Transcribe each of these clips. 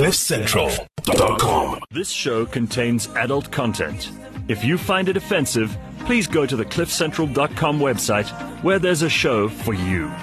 CliffCentral.com. This show contains adult content. If you find it offensive, please go to the CliffCentral.com website where there's a show for you.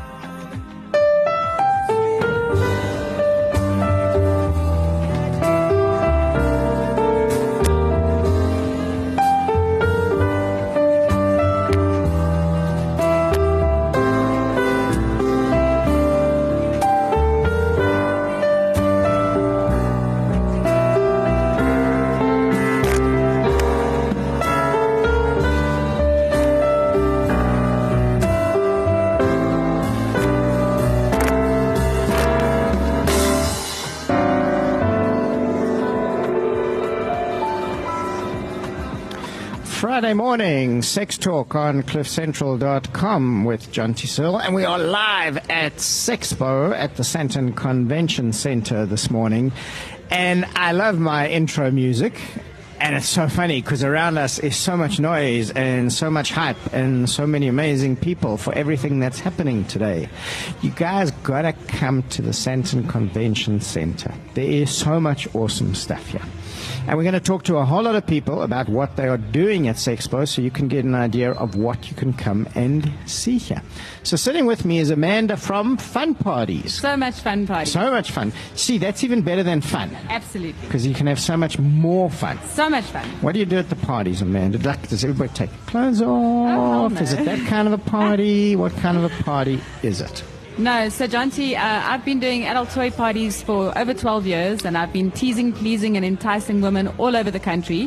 Friday morning, Sex Talk on CliffCentral.com with John Searle, and we are live at Sexpo at the Sandton Convention Center this morning. And I love my intro music, and it's so funny because around us is so much noise and so much hype and so many amazing people for everything that's happening today. You guys gotta come to the Sandton Convention Center. There is so much awesome stuff here. And we're going to talk to a whole lot of people about what they are doing at Sexpo so you can get an idea of what you can come and see here. So sitting with me is Amanda from Fun Parties. So much fun parties. So much fun. See, that's even better than fun. Absolutely. Because you can have so much more fun. So much fun. What do you do at the parties, Amanda? Like, does everybody take their clothes off? Oh, no. Is it that kind of a party? What kind of a party is it? No, so John T, I've been doing adult toy parties for over 12 years, and I've been teasing, pleasing, and enticing women all over the country.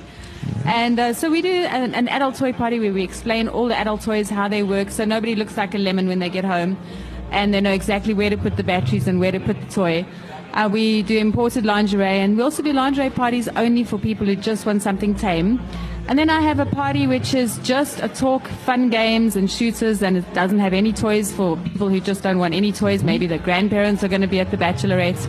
And so we do an adult toy party where we explain all the adult toys, how they work, so nobody looks like a lemon when they get home, and they know exactly where to put the batteries and where to put the toy. We do imported lingerie, and we also do lingerie parties only for people who just want something tame. And then I have a party which is just a talk, fun games and shooters, and it doesn't have any toys for people who just don't want any toys. Maybe the grandparents are going to be at the bachelorette.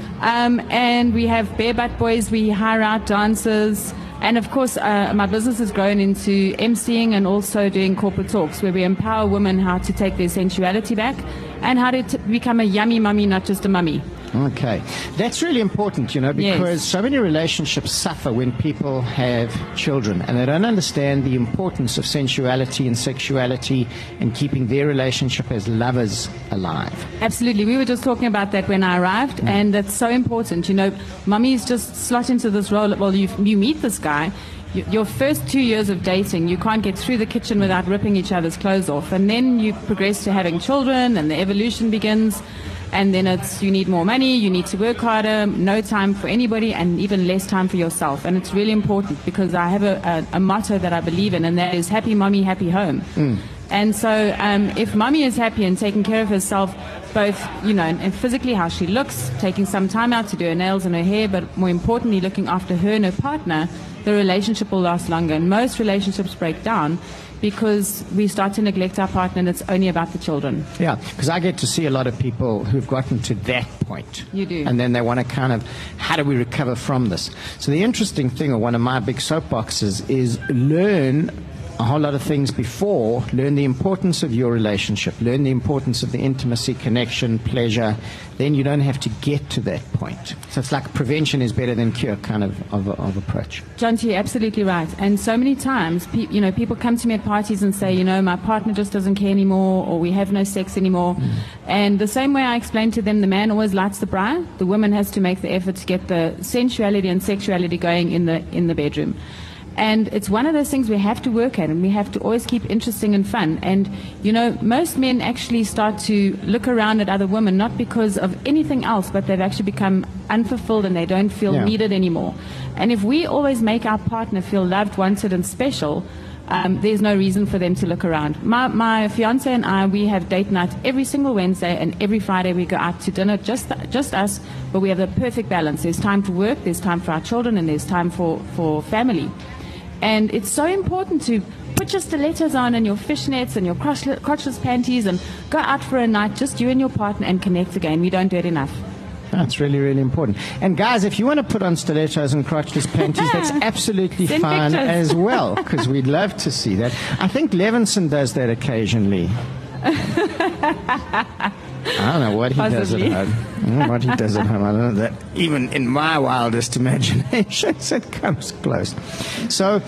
And we have bare butt boys, we hire out dancers. And of course, my business has grown into emceeing and also doing corporate talks where we empower women how to take their sensuality back and how to become a yummy mummy, not just a mummy. Okay. That's really important, you know, because Yes. so many relationships suffer when people have children and they don't understand the importance of sensuality and sexuality and keeping their relationship as lovers alive. Absolutely. We were just talking about that when I arrived, and that's so important. You know, mummies just slot into this role. Well, you meet this guy. Your first 2 years of dating, you can't get through the kitchen without ripping each other's clothes off. And then you progress to having children, and the evolution begins. And then it's you need more money, you need to work harder, no time for anybody, and even less time for yourself. And it's really important because I have a motto that I believe in, and that is happy mummy, happy home. And so if mummy is happy and taking care of herself, both, you know, and physically how she looks, taking some time out to do her nails and her hair, but more importantly, looking after her and her partner, the relationship will last longer. And most relationships break down because we start to neglect our partner and it's only about the children. Yeah, because I get to see a lot of people who've gotten to that point. You do. And then they want to kind of, how do we recover from this? So the interesting thing, or one of my big soapboxes, is learn a whole lot of things before. Learn the importance of your relationship. Learn the importance of the intimacy, connection, pleasure. Then you don't have to get to that point. So it's like prevention is better than cure kind of approach. John T, you're absolutely right. And so many times, people come to me at parties and say, you know, my partner just doesn't care anymore, or we have no sex anymore. And the same way I explain to them, the man always lights the briar. The woman has to make the effort to get the sensuality and sexuality going in the bedroom. And it's one of those things we have to work at, and we have to always keep interesting and fun. And, you know, most men actually start to look around at other women, not because of anything else, but they've actually become unfulfilled and they don't feel needed anymore. And if we always make our partner feel loved, wanted, and special, there's no reason for them to look around. My fiance and I, we have date night every single Wednesday, and every Friday we go out to dinner, just us, but we have the perfect balance. There's time to work, there's time for our children, and there's time for family. And it's so important to put your stilettos on and your fishnets and your crotchless panties and go out for a night, just you and your partner, and connect again. We don't do it enough. That's really, really important. And guys, if you want to put on stilettos and crotchless panties, that's absolutely Send fine pictures. as well, because we'd love to see that. I think Levinson does that occasionally. I don't know what he Possibly. does at home. What he does at home. I don't know that even in my wildest imaginations it comes close. So,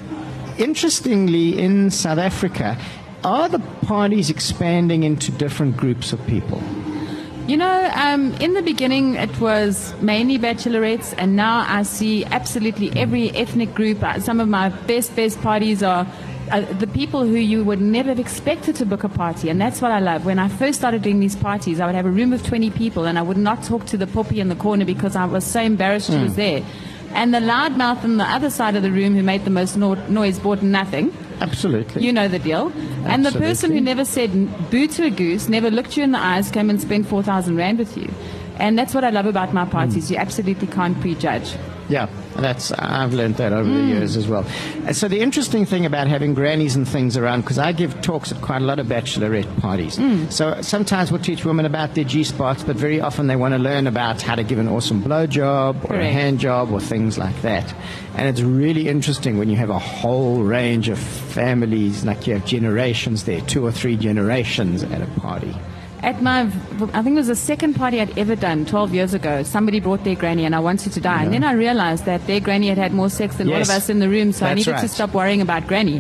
interestingly, in South Africa, are the parties expanding into different groups of people? You know, in the beginning it was mainly bachelorettes, and now I see absolutely every ethnic group. Some of my best parties are the people who you would never have expected to book a party, and that's what I love. When I first started doing these parties, I would have a room of 20 people, and I would not talk to the poppy in the corner because I was so embarrassed she was there. And the loudmouth on the other side of the room who made the most noise bought nothing. Absolutely. You know the deal. And the person who never said boo to a goose, never looked you in the eyes, came and spent 4,000 Rand with you. And that's what I love about my parties. You absolutely can't prejudge. Yeah, I've learned that over the years as well. So the interesting thing about having grannies and things around, because I give talks at quite a lot of bachelorette parties. So sometimes we'll teach women about their G-spots, but very often they want to learn about how to give an awesome blowjob or a hand job or things like that. And it's really interesting when you have a whole range of families, like you have generations there, 2 or 3 generations at a party. At I think it was the second party I'd ever done 12 years ago, somebody brought their granny and I wanted to die. And then I realized that their granny had more sex than all of us in the room, so I needed to stop worrying about granny.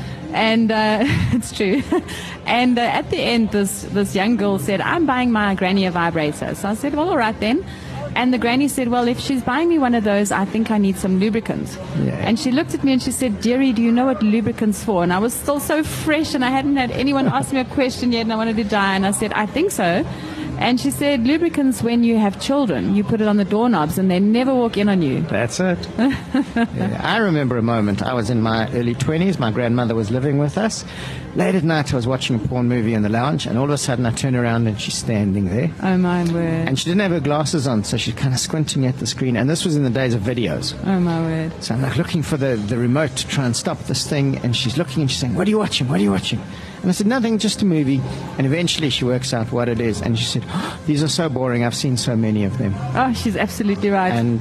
And it's true. And at the end, this young girl said, I'm buying my granny a vibrator. So I said, well, all right then. And the granny said, well, if she's buying me one of those, I think I need some lubricant. Yeah. And she looked at me and she said, dearie, do you know what lubricant's for? And I was still so fresh and I hadn't had anyone ask me a question yet and I wanted to die. And I said, I think so. And she said, lubricants when you have children. You put it on the doorknobs and they never walk in on you. That's it. Yeah, I remember a moment. I was in my early 20s. My grandmother was living with us. Late at night, I was watching a porn movie in the lounge, and all of a sudden I turn around and she's standing there. Oh, my word. And she didn't have her glasses on, so she's kind of squinting at the screen. And this was in the days of videos. Oh, my word. So I'm like looking for the remote to try and stop this thing, and she's looking and she's saying, what are you watching? What are you watching? And I said, nothing, just a movie. And eventually she works out what it is. And she said, oh, these are so boring. I've seen so many of them. Oh, she's absolutely right. And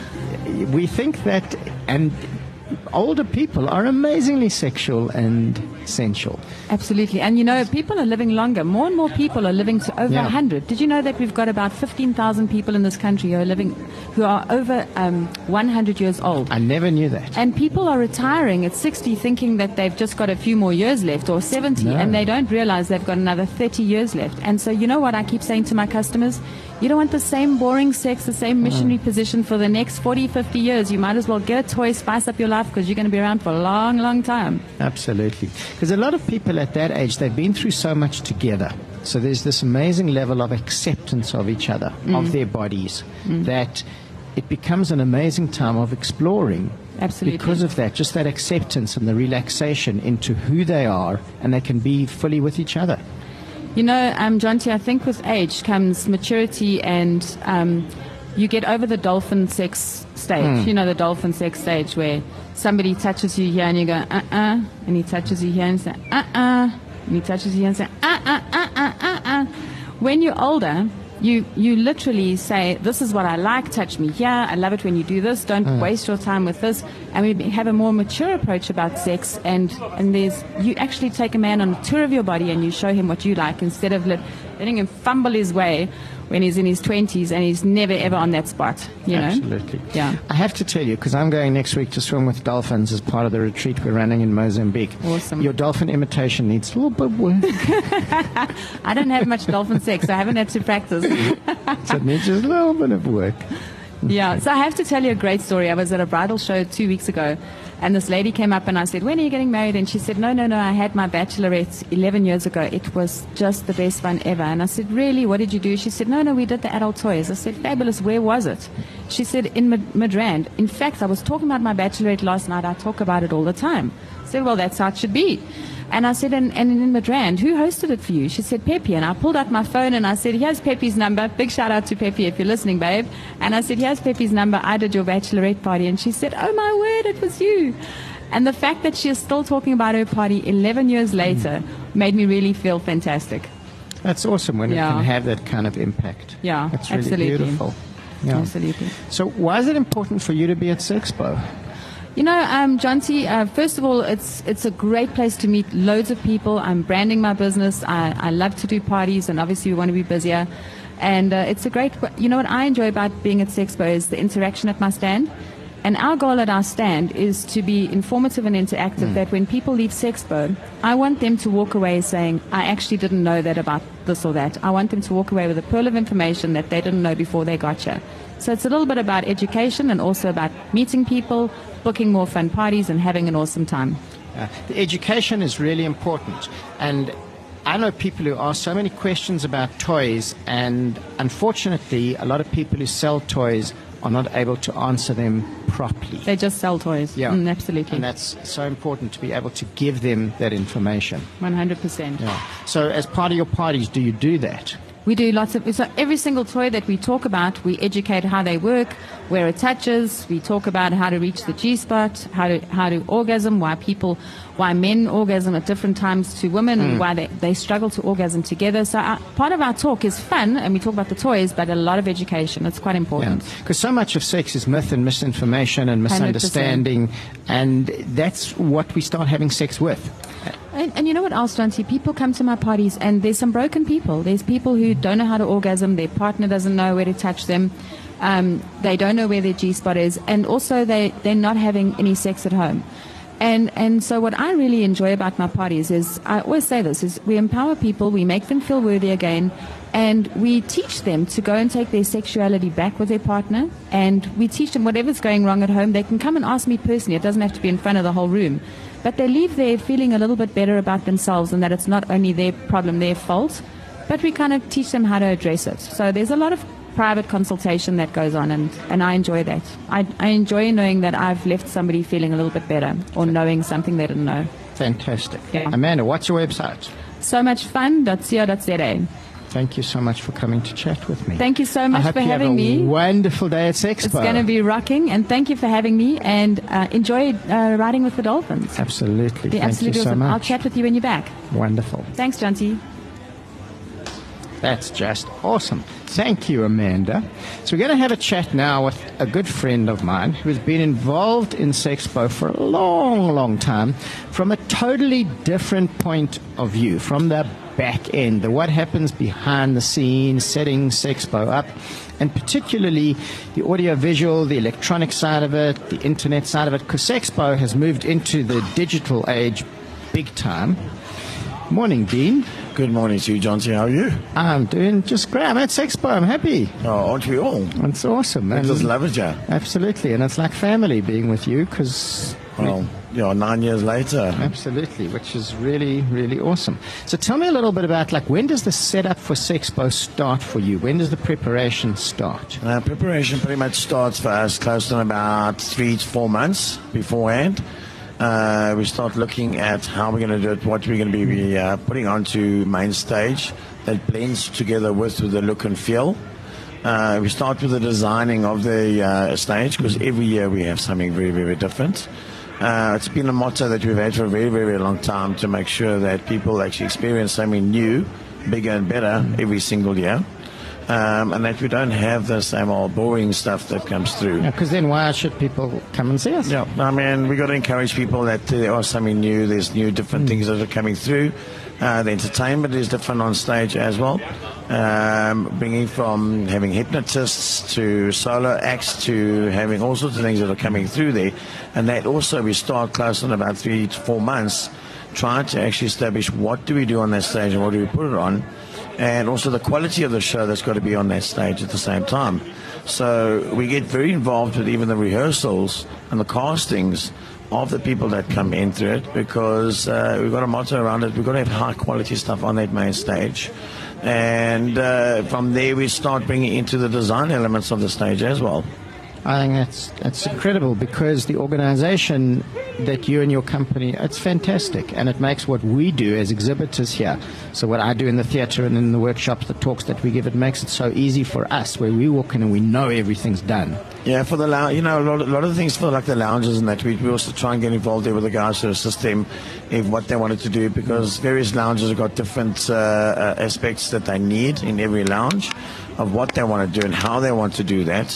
we think that, and older people are amazingly sexual and sensual. Absolutely. And you know, people are living longer. More and more people are living to over 100. Did you know that we've got about 15,000 people in this country who are over 100 years old? I never knew that. And people are retiring at 60 thinking that they've just got a few more years left, or 70, and they don't realize they've got another 30 years left. And so you know what I keep saying to my customers? You don't want the same boring sex, the same missionary position for the next 40, 50 years. You might as well get a toy, spice up your life, because you're going to be around for a long, long time. Absolutely. Because a lot of people at that age, they've been through so much together. So there's this amazing level of acceptance of each other, of their bodies, that it becomes an amazing time of exploring. Absolutely. Because of that, just that acceptance and the relaxation into who they are, and they can be fully with each other. You know, John T., I think with age comes maturity, and you get over the dolphin sex stage. You know, the dolphin sex stage where somebody touches you here and you go, and he touches you here and say, and he touches you here and say, When you're older, you literally say, this is what I like, touch me here, I love it when you do this, don't waste your time with this. And we have a more mature approach about sex, and you actually take a man on a tour of your body and you show him what you like, instead of letting him fumble his way when he's in his 20s and he's never ever on that spot, you know? Absolutely. Yeah. I have to tell you, because I'm going next week to swim with dolphins as part of the retreat we're running in Mozambique. Awesome. Your dolphin imitation needs a little bit of work. I don't have much dolphin sex, so I haven't had to practice. So it needs just a little bit of work. Yeah, so I have to tell you a great story. I was at a bridal show 2 weeks ago, and this lady came up and I said, when are you getting married? And she said, no, I had my bachelorette 11 years ago. It was just the best fun ever. And I said, really? What did you do? She said, no, we did the adult toys. I said, fabulous. Where was it? She said, in Midrand. In fact, I was talking about my bachelorette last night. I talk about it all the time. I said, well, that's how it should be. And I said, and in Midrand, who hosted it for you? She said, Pepe. And I pulled out my phone and I said, here's Pepe's number. Big shout out to Pepe if you're listening, babe. And I said, here's Pepe's number. I did your bachelorette party. And she said, oh my word, it was you. And the fact that she is still talking about her party 11 years later made me really feel fantastic. That's awesome when it can have that kind of impact. Yeah, that's really absolutely. beautiful. Yeah. Absolutely. So why is it important for you to be at Sexpo? John T., first of all, it's a great place to meet loads of people. I'm branding my business. I love to do parties, and obviously we want to be busier. And it's a great, what I enjoy about being at Sexpo is the interaction at my stand. And our goal at our stand is to be informative and interactive, that when people leave Sexpo, I want them to walk away saying, I actually didn't know that about this or that. I want them to walk away with a pearl of information that they didn't know before they got here. So it's a little bit about education and also about meeting people, booking more fun parties, and having an awesome time. The education is really important. And I know people who ask so many questions about toys, and unfortunately, a lot of people who sell toys are not able to answer them properly. They just sell toys. Yeah. Absolutely. And that's so important to be able to give them that information. 100%. Yeah. So as part of your parties, do you do that? We do lots of, so every single toy that we talk about, we educate how they work, where it touches. We talk about how to reach the G-spot, how to orgasm, why men orgasm at different times to women, and why they struggle to orgasm together. So part of our talk is fun, and we talk about the toys, but a lot of education. It's quite important. Because so much of sex is myth and misinformation and misunderstanding, 100%. And that's what we start having sex with. And you know what else, John T? People come to my parties, and there's some broken people. There's people who don't know how to orgasm. Their partner doesn't know where to touch them. They don't know where their G-spot is. And also they're not having any sex at home. And so what I really enjoy about my parties is, I always say this, is we empower people, we make them feel worthy again, and we teach them to go and take their sexuality back with their partner, and we teach them whatever's going wrong at home. They can come and ask me personally. It doesn't have to be in front of the whole room. But they leave there feeling a little bit better about themselves, and that it's not only their problem, their fault, but we kind of teach them how to address it. So there's a lot of private consultation that goes on, and I enjoy that. I enjoy knowing that I've left somebody feeling a little bit better, or knowing something they didn't know. Fantastic. Yeah. Amanda, what's your website? SoMuchFun.co.za. Thank you so much for coming to chat with me. Thank you so much for having me. I hope you have a wonderful day at Sexpo. It's going to be rocking, and thank you for having me, and enjoy riding with the dolphins. Absolutely. Be Thank absolutely you so awesome. much. I'll chat with you when you're back. Wonderful. Thanks, John T. That's just awesome. Thank you, Amanda. So we're going to have a chat now with a good friend of mine who has been involved in Sexpo for a long, long time from a totally different point of view, from the back end, the what happens behind the scenes, setting Sexpo up, and particularly the audio-visual, the electronic side of it, the internet side of it, because Sexpo has moved into the digital age big time. Morning, Dean. Good morning to you, John T. How are you? I'm doing just great. I'm at Sexpo. I'm happy. Oh, aren't we all? It's awesome. I just love it, yeah. Absolutely. And it's like family being with you because... Well, 9 years later. Absolutely, which is really, really awesome. So tell me a little bit about, when does the setup for Sexpo start for you? When does the preparation start? Preparation pretty much starts for us close to about 3 to 4 months beforehand. We start looking at how we're going to do it, what we're going to be putting onto main stage that blends together with the look and feel. We start with the designing of the stage, because every year we have something very, very different. It's been a motto that we've had for a very, very long time, to make sure that people actually experience something new, bigger and better every single year. And that we don't have the same old boring stuff that comes through. Because then why should people come and see us? Yeah, I mean, we've got to encourage people that there are something new, there's new different things that are coming through. The entertainment is different on stage as well. Bringing from having hypnotists to solo acts to having all sorts of things that are coming through there. And that also we start close in about 3 to 4 months, trying to actually establish what do we do on that stage and what do we put it on. And also the quality of the show that's got to be on that stage at the same time. So we get very involved with even the rehearsals and the castings of the people that come in through it, because we've got a motto around it. We've got to have high quality stuff on that main stage. And from there we start bringing into the design elements of the stage as well. I think that's incredible, because the organization that you and your company, it's fantastic, and it makes what we do as exhibitors here, so what I do in the theater and in the workshops, the talks that we give, it makes it so easy for us, where we walk in and we know everything's done. Yeah, for the lounge, a lot of things for like the lounges and that, we also try and get involved there with the guys to assist them in what they wanted to do, because various lounges have got different aspects that they need in every lounge of what they want to do and how they want to do that.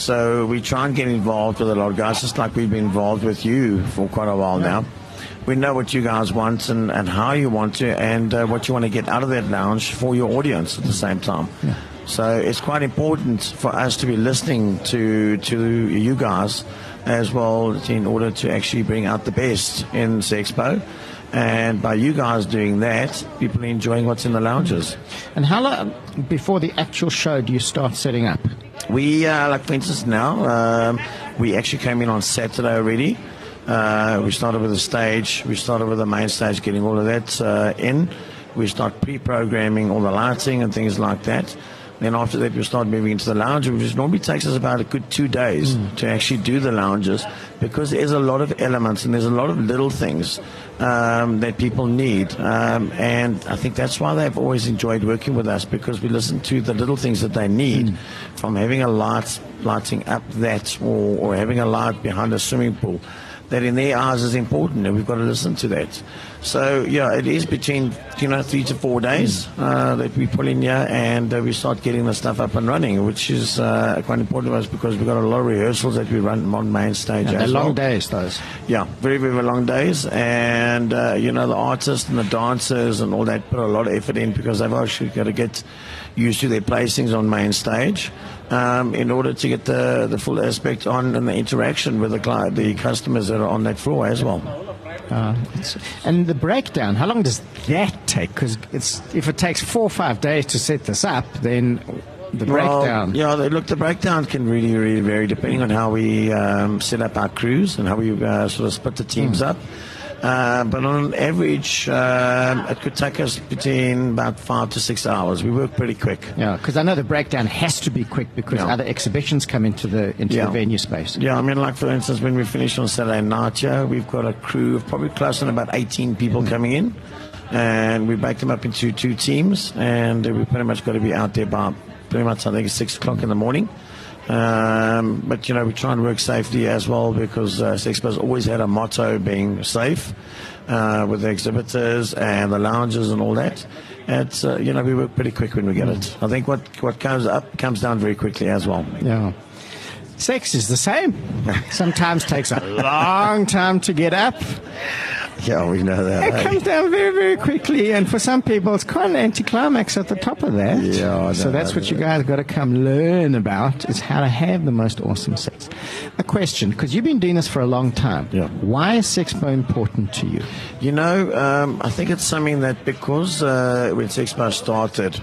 So we try and get involved with a lot of guys, just like we've been involved with you for quite a while now. We know what you guys want and how you want to, and what you want to get out of that lounge for your audience at the same time. Yeah. So it's quite important for us to be listening to you guys as well, in order to actually bring out the best in Sexpo. And by you guys doing that, people are enjoying what's in the lounges. And how long before the actual show do you start setting up? We, like for instance now, we actually came in on Saturday already. We started with the stage. We started with the main stage, getting all of that in. We start pre-programming all the lighting and things like that. Then after that, we start moving into the lounge, which normally takes us about a good 2 days to actually do the lounges, because there's a lot of elements and there's a lot of little things that people need. And I think that's why they've always enjoyed working with us, because we listen to the little things that they need, from having a lighting up that, or having a light behind a swimming pool. That in their eyes is important, and we've got to listen to that. So, yeah, it is between 3 to 4 days that we pull in here, and we start getting the stuff up and running, which is quite important to us, because we've got a lot of rehearsals that we run on main stage. And they're as well. long days, those. Yeah, very, very long days. And, the artists and the dancers and all that put a lot of effort in, because they've actually got to get used to their placings on main stage. In order to get the full aspect on and the interaction with the customers that are on that floor as well. And the breakdown, how long does that take? Because if it takes 4 or 5 days to set this up, then the breakdown. Yeah, look, the breakdown can really, really vary depending on how we set up our crews and how we sort of split the teams up. But on average, it could take us between about 5 to 6 hours. We work pretty quick. Yeah, because I know the breakdown has to be quick, because other exhibitions come into the venue space. Yeah, I mean, like for instance, when we finish on Saturday night here, we've got a crew of probably close to about 18 people coming in, and we break them up into 2 teams, and we pretty much got to be out there by pretty much, I think, 6 o'clock in the morning. But, we try and work safely as well, because Sexpo's always had a motto being safe with the exhibitors and the lounges and all that. It's, we work pretty quick when we get it. I think what comes up comes down very quickly as well. Yeah. Sex is the same. Sometimes takes a long time to get up. Yeah, we know that. It comes down very, very quickly, and for some people, it's quite an anticlimax at the top of that. Yeah, so that's what you guys got to come learn about, is how to have the most awesome sex. A question, because you've been doing this for a long time. Yeah. Why is Sexpo important to you? I think it's something that, because when Sexpo started,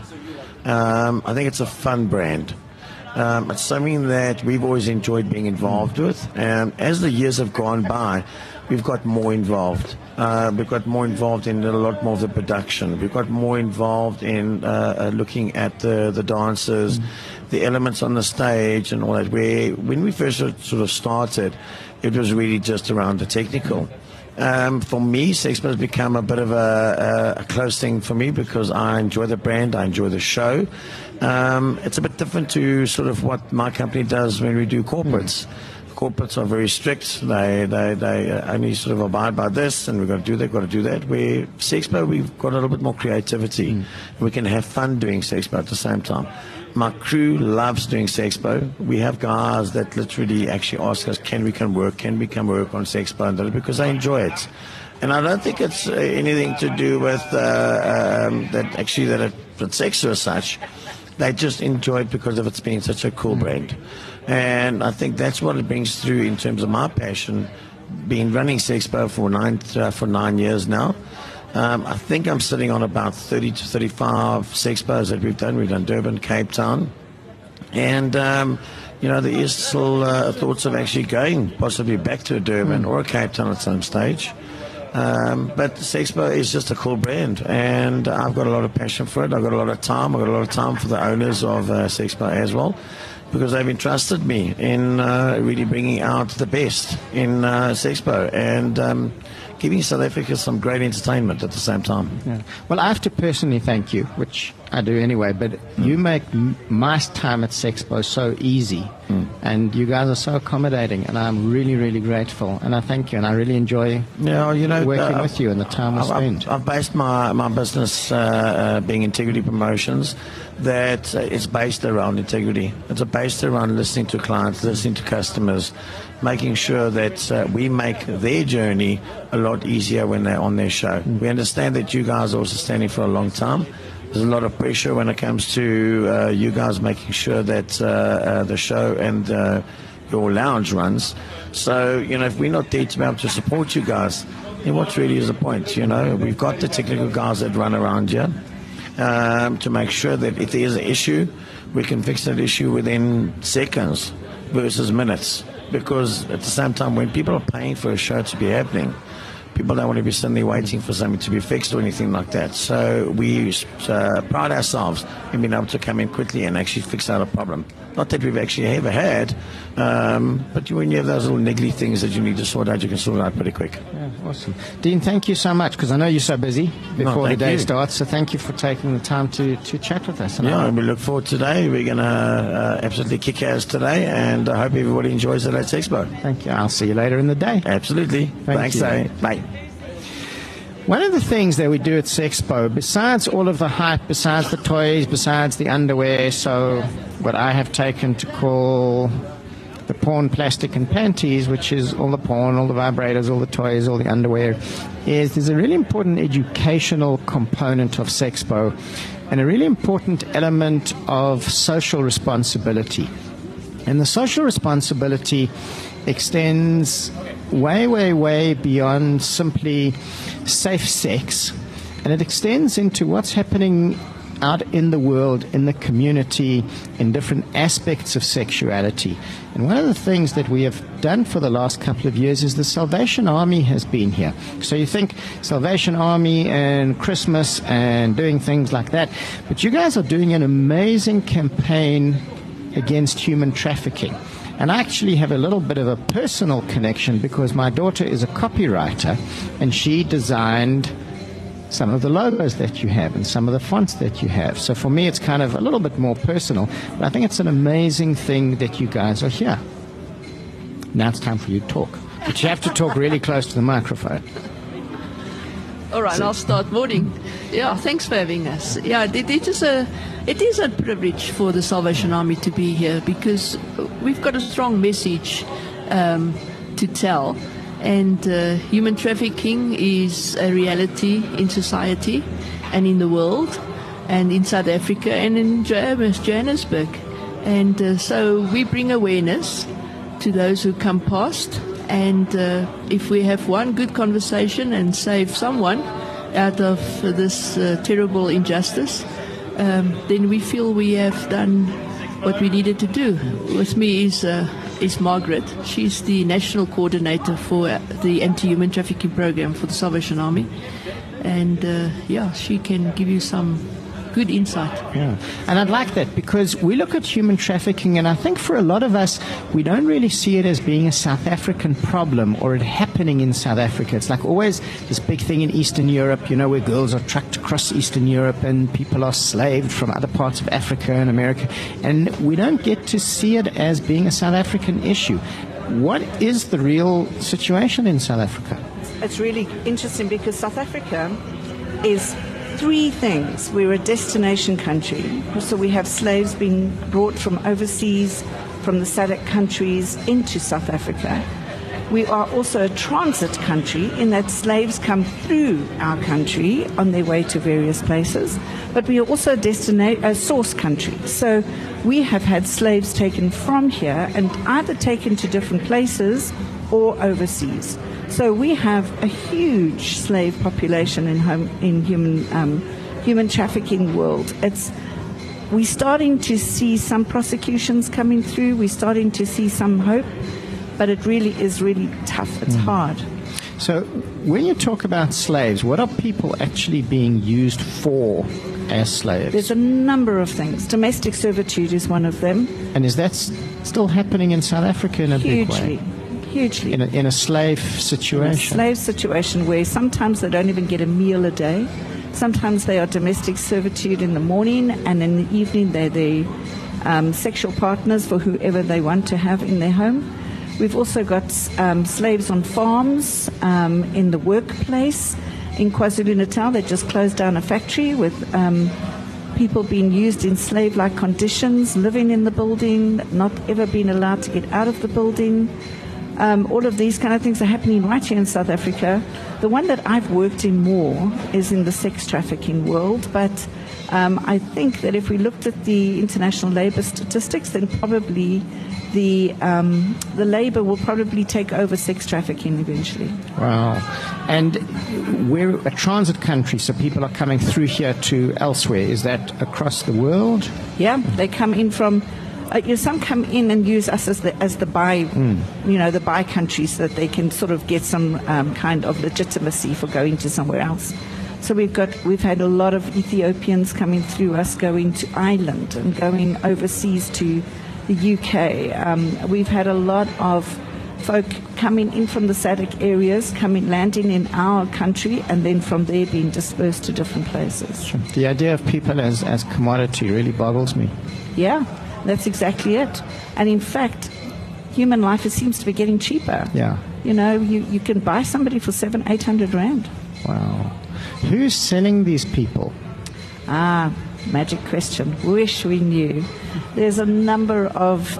I think it's a fun brand. It's something that we've always enjoyed being involved with. And as the years have gone by, we've got more involved. We've got more involved in a lot more of the production. We've got more involved in looking at the dancers, the elements on the stage and all that. When we first sort of started, it was really just around the technical. For me, Sexpo has become a bit of a close thing for me, because I enjoy the brand, I enjoy the show. It's a bit different to sort of what my company does when we do corporates. Corporates are very strict. They only sort of abide by this, and we've got to do that, got to do that. Where Sexpo, we've got a little bit more creativity. We can have fun doing Sexpo at the same time. My crew loves doing Sexpo. We have guys that literally actually ask us, can we come work on Sexpo, and because they enjoy it. And I don't think it's anything to do with that Sexpo as such. They just enjoy it because of it's being such a cool brand. And I think that's what it brings through in terms of my passion, been running Sexpo for 9 years now. I think I'm sitting on about 30 to 35 Sexpos that we've done. We've done Durban, Cape Town. And, there is still thoughts of actually going possibly back to Durban or Cape Town at some stage. But Sexpo is just a cool brand, and I've got a lot of passion for it. I've got a lot of time. I've got a lot of time for the owners of Sexpo as well, because they've entrusted me in really bringing out the best in Sexpo and giving South Africa some great entertainment at the same time. Yeah. Well, I have to personally thank you, which I do anyway, but you make my time at Sexpo so easy, and you guys are so accommodating, and I'm really, really grateful, and I thank you, and I really enjoy working with you and the time we spend. I've based my business, being Integrity Promotions, that it's based around integrity. It's based around listening to clients, listening to customers, making sure that we make their journey a lot easier when they're on their show. We understand that you guys are also standing for a long time. There's a lot of pressure when it comes to you guys making sure that the show and your lounge runs. So, if we're not there to be able to support you guys, then what really is the point? We've got the technical guys that run around here to make sure that if there is an issue, we can fix that issue within seconds versus minutes. Because at the same time, when people are paying for a show to be happening, people don't want to be sitting there waiting for something to be fixed or anything like that. So we pride ourselves in being able to come in quickly and actually fix out a problem. Not that we've actually ever had, but when you have those little niggly things that you need to sort out, you can sort it out pretty quick. Yeah, awesome. Dean, thank you so much, because I know you're so busy before the day starts, so thank you for taking the time to chat with us. And we look forward to today. We're going to absolutely kick ass today, and I hope everybody enjoys the Let's Expo. Thank you. I'll see you later in the day. Absolutely. Thanks, Dave. Bye. One of the things that we do at Sexpo, besides all of the hype, besides the toys, besides the underwear, so what I have taken to call the porn, plastic and panties, which is all the porn, all the vibrators, all the toys, all the underwear, is there's a really important educational component of Sexpo and a really important element of social responsibility. And the social responsibility extends way, way, way beyond simply safe sex, and it extends into what's happening out in the world, in the community, in different aspects of sexuality. And one of the things that we have done for the last couple of years is the Salvation Army has been here. So you think Salvation Army and Christmas and doing things like that, but you guys are doing an amazing campaign against human trafficking. And I actually have a little bit of a personal connection because my daughter is a copywriter, and she designed some of the logos that you have and some of the fonts that you have. So for me, it's kind of a little bit more personal, but I think it's an amazing thing that you guys are here. Now it's time for you to talk, but you have to talk really close to the microphone. All right, I'll start. Morning. Yeah, thanks for having us. Yeah, it is a privilege for the Salvation Army to be here because we've got a strong message to tell. And human trafficking is a reality in society and in the world and in South Africa and in Johannesburg. And so we bring awareness to those who come past. And if we have one good conversation and save someone out of this terrible injustice, then we feel we have done what we needed to do. With me is Margaret. She's the national coordinator for the anti-human trafficking program for the Salvation Army. And she can give you some good insight. Yeah, and I'd like that because we look at human trafficking, and I think for a lot of us, we don't really see it as being a South African problem or it happening in South Africa. It's like always this big thing in Eastern Europe, where girls are trucked across Eastern Europe and people are slaved from other parts of Africa and America, and we don't get to see it as being a South African issue. What is the real situation in South Africa? It's really interesting because South Africa is three things. We're a destination country, so we have slaves being brought from overseas, from the SADC countries into South Africa. We are also a transit country in that slaves come through our country on their way to various places, but we are also a source country. So we have had slaves taken from here and either taken to different places or overseas. So we have a huge slave population in human trafficking world. We're starting to see some prosecutions coming through. We're starting to see some hope, but it really is really tough. It's hard. So when you talk about slaves, what are people actually being used for as slaves? There's a number of things. Domestic servitude is one of them. And is that still happening in South Africa in a big way? Hugely. In a slave situation? In a slave situation where sometimes they don't even get a meal a day. Sometimes they are domestic servitude in the morning, and in the evening they're the sexual partners for whoever they want to have in their home. We've also got slaves on farms, in the workplace. In KwaZulu-Natal, they just closed down a factory with people being used in slave-like conditions, living in the building, not ever being allowed to get out of the building. All of these kind of things are happening right here in South Africa. The one that I've worked in more is in the sex trafficking world, but I think that if we looked at the international labor statistics, then probably the labor will probably take over sex trafficking eventually. Wow. And we're a transit country, so people are coming through here to elsewhere. Is that across the world? Yeah, they come in from... some come in and use us as the buy, the buy country, so that they can sort of get some kind of legitimacy for going to somewhere else. So we've had a lot of Ethiopians coming through us, going to Ireland and going overseas to the UK. We've had a lot of folk coming in from the SADC areas, landing in our country, and then from there being dispersed to different places. Sure. The idea of people as commodity really boggles me. Yeah. That's exactly it. And in fact, human life seems to be getting cheaper. Yeah. You can buy somebody for 700-800 rand. Wow. Who's selling these people? Magic question. Wish we knew. There's a number of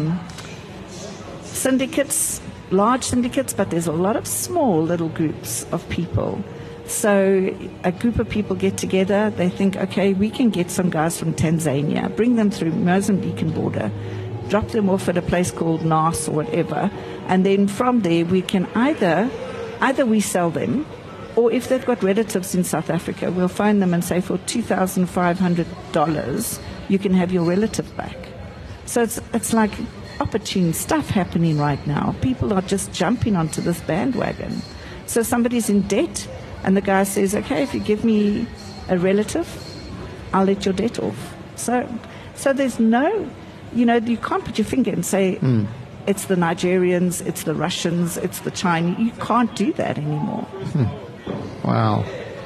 syndicates, large syndicates, but there's a lot of small little groups of people. So a group of people get together, they think, okay, we can get some guys from Tanzania, bring them through Mozambican border, drop them off at a place called Nas or whatever, and then from there we can either we sell them, or if they've got relatives in South Africa, we'll find them and say, for $2,500, you can have your relative back. So it's like opportune stuff happening right now. People are just jumping onto this bandwagon. So somebody's in debt, and the guy says, okay, if you give me a relative, I'll let your debt off. So there's no, you can't put your finger and say, it's the Nigerians, it's the Russians, it's the Chinese. You can't do that anymore. Wow.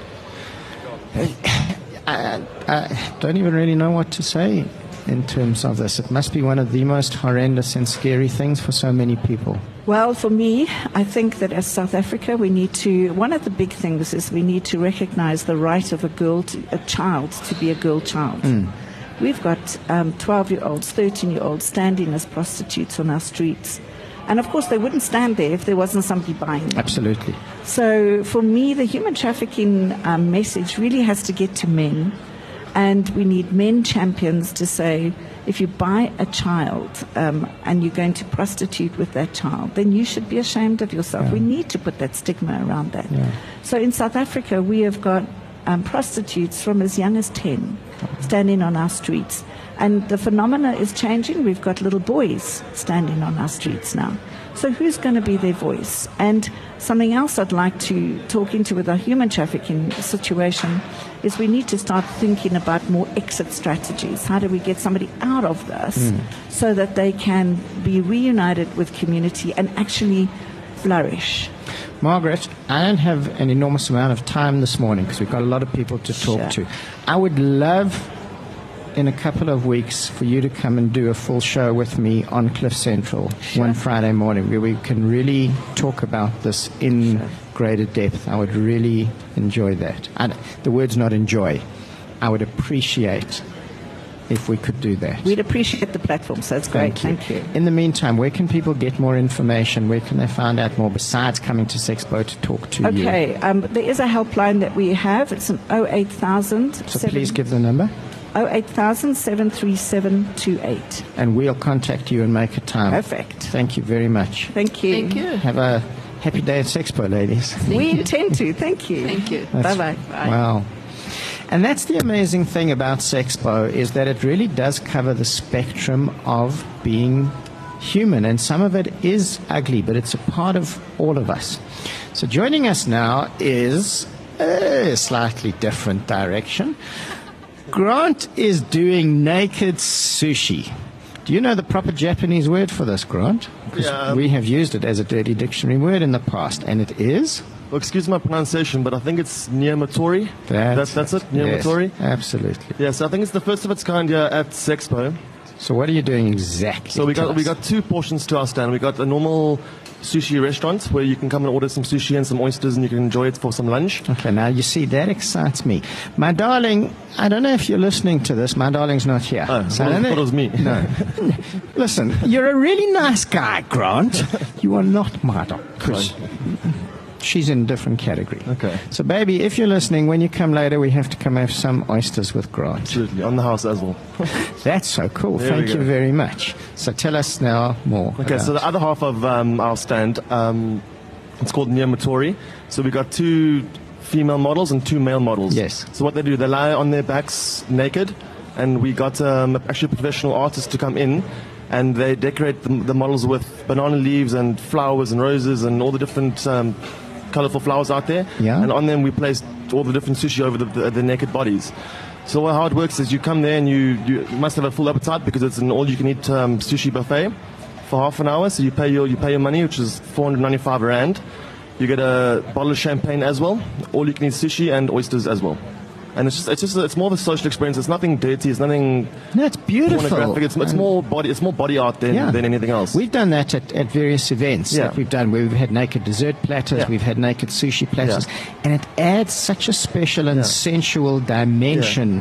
I don't even really know what to say in terms of this. It must be one of the most horrendous and scary things for so many people. Well, for me, I think that as South Africa, one of the big things is we need to recognize the right of a child to be a girl child. We've got 12-year-olds, 13-year-olds standing as prostitutes on our streets. And of course, they wouldn't stand there if there wasn't somebody buying them. Absolutely. So for me, the human trafficking message really has to get to men. And we need men champions to say, if you buy a child and you're going to prostitute with that child, then you should be ashamed of yourself. Yeah. We need to put that stigma around that. Yeah. So in South Africa, we have got prostitutes from as young as 10 standing on our streets. And the phenomena is changing. We've got little boys standing on our streets now. So who's going to be their voice? And something else I'd like to talk into with our human trafficking situation is we need to start thinking about more exit strategies. How do we get somebody out of this so that they can be reunited with community and actually flourish? Margaret, I don't have an enormous amount of time this morning because we've got a lot of people to talk to. I would love in a couple of weeks for you to come and do a full show with me on Cliff Central one Friday morning where we can really talk about this in greater depth. I would really enjoy that. The word's not enjoy. I would appreciate if we could do that. We'd appreciate the platform, so that's great. Thank you. In the meantime, where can people get more information? Where can they find out more besides coming to Sexpo to talk to you? Okay, there is a helpline that we have. It's an 08000. So please give the number. 08000 73728. And we'll contact you and make a time. Perfect. Thank you very much. Thank you. Thank you. Have a happy day at Sexpo, ladies. We intend to. Thank you. Thank you. Bye-bye. Bye. Wow. And that's the amazing thing about Sexpo is that it really does cover the spectrum of being human. And some of it is ugly, but it's a part of all of us. So joining us now is a slightly different direction. Grant is doing naked sushi. Do you know the proper Japanese word for this, Grant? Because we have used it as a dirty dictionary word in the past, and it is? Well, excuse my pronunciation, but I think it's Niamatori. That's it, Niamatori. Yes, absolutely. Yes, I think it's the first of its kind here at Sexpo. So what are you doing exactly? So we got 2 portions to our stand. We got a normal sushi restaurant where you can come and order some sushi and some oysters and you can enjoy it for some lunch. Okay, now you see, that excites me. My darling, I don't know if you're listening to this. My darling's not here. Oh, so I thought it was me. No. Listen, you're a really nice guy, Grant. You are not my dog. She's in a different category. Okay. So, baby, if you're listening, when you come later, we have to come have some oysters with Grant. Absolutely, on the house as well. That's so cool. There Thank we you go. very much. So tell us now more. Okay, so the other half of our stand, it's called Niamatori. So we got 2 female models and 2 male models. Yes. So what they do, they lie on their backs naked, and we got actually professional artists to come in, and they decorate the models with banana leaves and flowers and roses and all the different colorful flowers out there. Yeah. And on them we placed all the different sushi over the naked bodies. So how it works is you come there and you must have a full appetite because it's an all-you-can-eat sushi buffet for half an hour. So you pay your money, which is 495 rand. You get a bottle of champagne as well, all-you-can-eat sushi and oysters as well. And it's more of a social experience. It's nothing dirty. It's nothing. No, it's beautiful. Pornographic. It's more body art than anything else. We've done that at various events that we've done where we've had naked dessert platters, we've had naked sushi platters, and it adds such a special and sensual dimension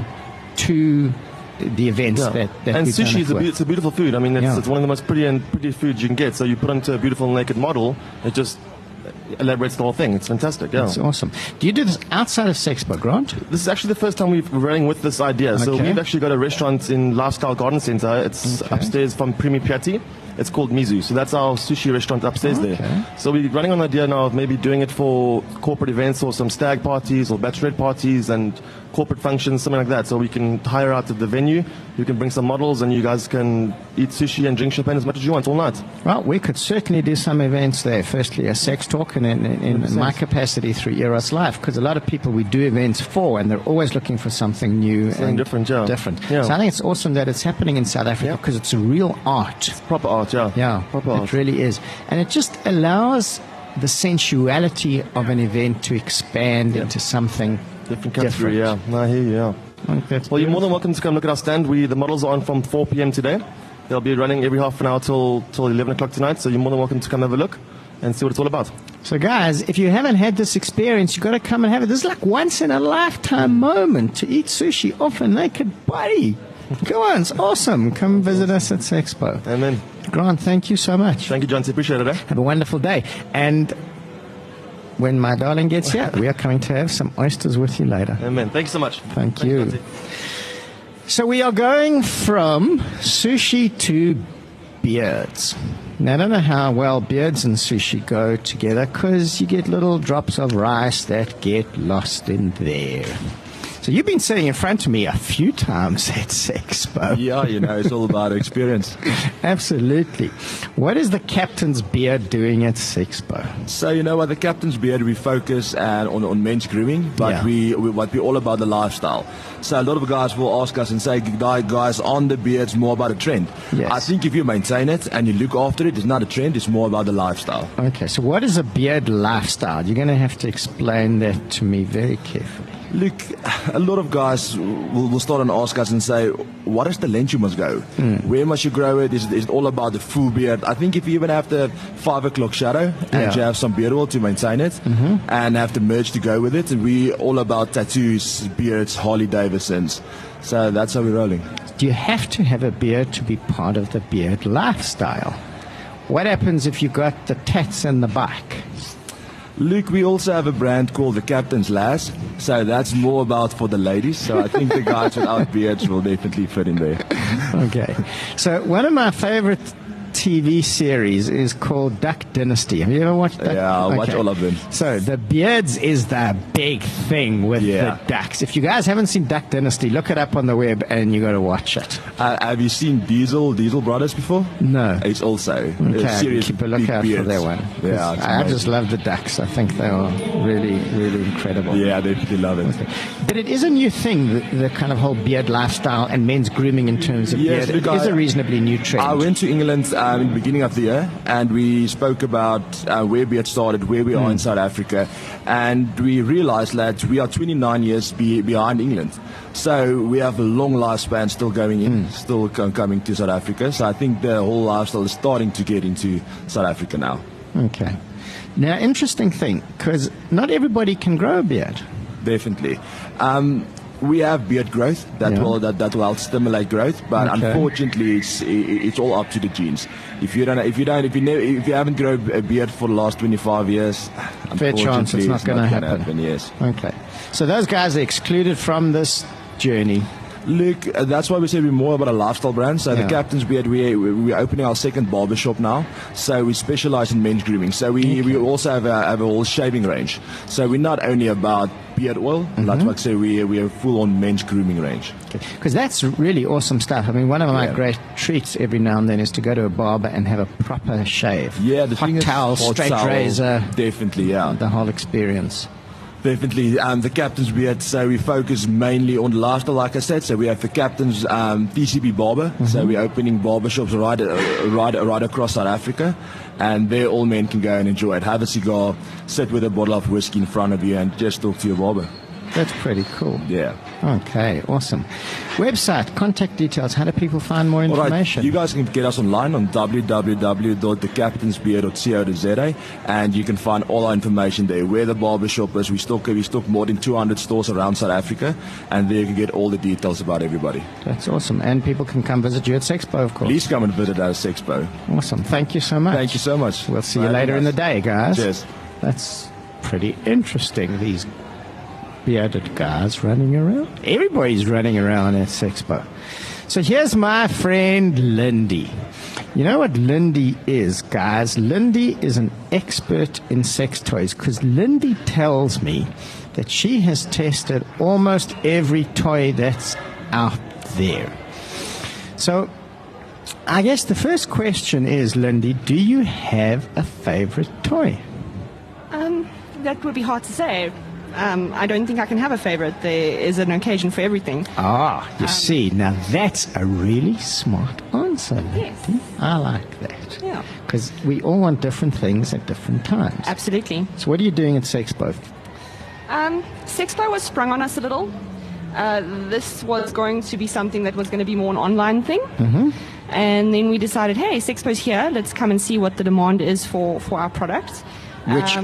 to the events that and we've sushi done. it's a beautiful food. I mean, it's one of the most pretty foods you can get. So you put onto a beautiful naked model, it just elaborates the whole thing. It's fantastic. Yeah, that's awesome. Do you do this outside of Sexpo, Grant? This is actually the first time we're running with this idea. So we've actually got a restaurant in Lifestyle Garden Center. It's upstairs from Primi Piatti. It's called Mizu. So that's our sushi restaurant upstairs there. So we're running on the idea now of maybe doing it for corporate events or some stag parties or bachelorette parties and corporate functions, something like that. So we can hire out at the venue. You can bring some models and you guys can eat sushi and drink champagne as much as you want all night. Well, we could certainly do some events there. Firstly, a sex talk, and in my capacity through Eros Life, because a lot of people we do events for, and they're always looking for something new and different. So I think it's awesome that it's happening in South Africa because it's a real art. It's proper art, proper art. It really is. And it just allows the sensuality of an event to expand into something different category. No, I hear you. Well, you're more than welcome to come look at our stand. The models are on from 4 p.m. today. They'll be running every half an hour till 11 o'clock tonight. So you're more than welcome to come have a look and see what it's all about. So, guys, if you haven't had this experience, you've got to come and have it. This is like once in a lifetime moment to eat sushi off a naked body. Go on, it's awesome. Come visit us at Sexpo. Amen. Grant, thank you so much. Thank you, John. Appreciate it. Have a wonderful day. And when my darling gets here, we are coming to have some oysters with you later. Amen. Thank you so much. Thank you. So we are going from sushi to beards. Now, I don't know how well beards and sushi go together because you get little drops of rice that get lost in there. So you've been sitting in front of me a few times at Sexpo. Yeah, it's all about experience. Absolutely. What is the captain's beard doing at Sexpo? So, the captain's beard, we focus on men's grooming, but we're all about the lifestyle. So a lot of guys will ask us and say, guys, on the beard's more about a trend. Yes. I think if you maintain it and you look after it, it's not a trend, it's more about the lifestyle. Okay, so what is a beard lifestyle? You're going to have to explain that to me very carefully. Look, a lot of guys will start and ask us and say, what is the length you must go? Where must you grow it? Is it all about the full beard? I think if you even have the 5 o'clock shadow and you have some beard oil to maintain it and have the merge to go with it, we all about tattoos, beards, Harley Davidsons. So that's how we're rolling. Do you have to have a beard to be part of the beard lifestyle? What happens if you got the tats and the bike? Luke, we also have a brand called the Captain's Lass, so that's more about for the ladies. So I think the guys without beards will definitely fit in there. Okay. So one of my favorite TV series is called Duck Dynasty. Have you ever watched that? Yeah, I watch all of them. So the beards is the big thing with the ducks. If you guys haven't seen Duck Dynasty, look it up on the web and you got to watch it. Have you seen Diesel Brothers before? No. It's also okay. a serious Keep a lookout for that one. Yeah, I just love the ducks. I think they are really, really incredible. Yeah, I definitely love it. Okay. But it is a new thing, the kind of whole beard lifestyle and men's grooming in terms of beard. It is a reasonably new trend. I went to England in the beginning of the year, and we spoke about where Beard started, where we are in South Africa, and we realized that we are 29 years behind England. So we have a long lifespan still going in, still coming to South Africa. So I think the whole lifestyle is starting to get into South Africa now. Okay. Now, interesting thing, because not everybody can grow a beard. Definitely. We have beard growth that will help stimulate growth, but unfortunately, it's all up to the genes. If you haven't grown a beard for the last 25 years, fair chance it's not going to happen. Yes. Okay. So those guys are excluded from this journey. Look, that's why we say we're more about a lifestyle brand. So the Captain's Beard, we're opening our second barbershop now. So we specialize in men's grooming. So we also have a whole shaving range. So we're not only about beard oil. That's why I say we are full on men's grooming range. Because that's really awesome stuff. I mean, one of my great treats every now and then is to go to a barber and have a proper shave. Yeah, the hot towel, straight razor. Definitely, yeah. The whole experience. Definitely, the Captain's Beard, so we focus mainly on lifestyle, like I said. So we have the Captain's TCB Barber, so we're opening barbershops right across South Africa, and there all men can go and enjoy it. Have a cigar, sit with a bottle of whiskey in front of you, and just talk to your barber. That's pretty cool. Yeah. Okay, awesome. Website, contact details. How do people find more information? All right. You guys can get us online on www.thecaptainsbeard.co.za, and you can find all our information there. Where the barbershop is, we stock more than 200 stores around South Africa, and there you can get all the details about everybody. That's awesome. And people can come visit you at Sexpo, of course. Please come and visit us at Sexpo. Awesome. Thank you so much. Thank you so much. We'll see you later in the day, guys. Cheers. That's pretty interesting, these bearded guys running around. Everybody's running around at Sexpo. So here's my friend Lindy. You know what Lindy is, guys? Lindy is an expert in sex toys, because Lindy tells me that she has tested almost every toy that's out there. So I guess the first question is, Lindy, do you have a favorite toy? That would be hard to say. I don't think I can have a favorite. There is an occasion for everything. You see, now that's a really smart answer, Lindy. Yes. I like that. Yeah. Because we all want different things at different times. Absolutely. So what are you doing at Sexpo? Sexpo was sprung on us a little. This was going to be something that was going to be more an online thing. And then we decided, hey, Sexpo's here. Let's come and see what the demand is for our products. Which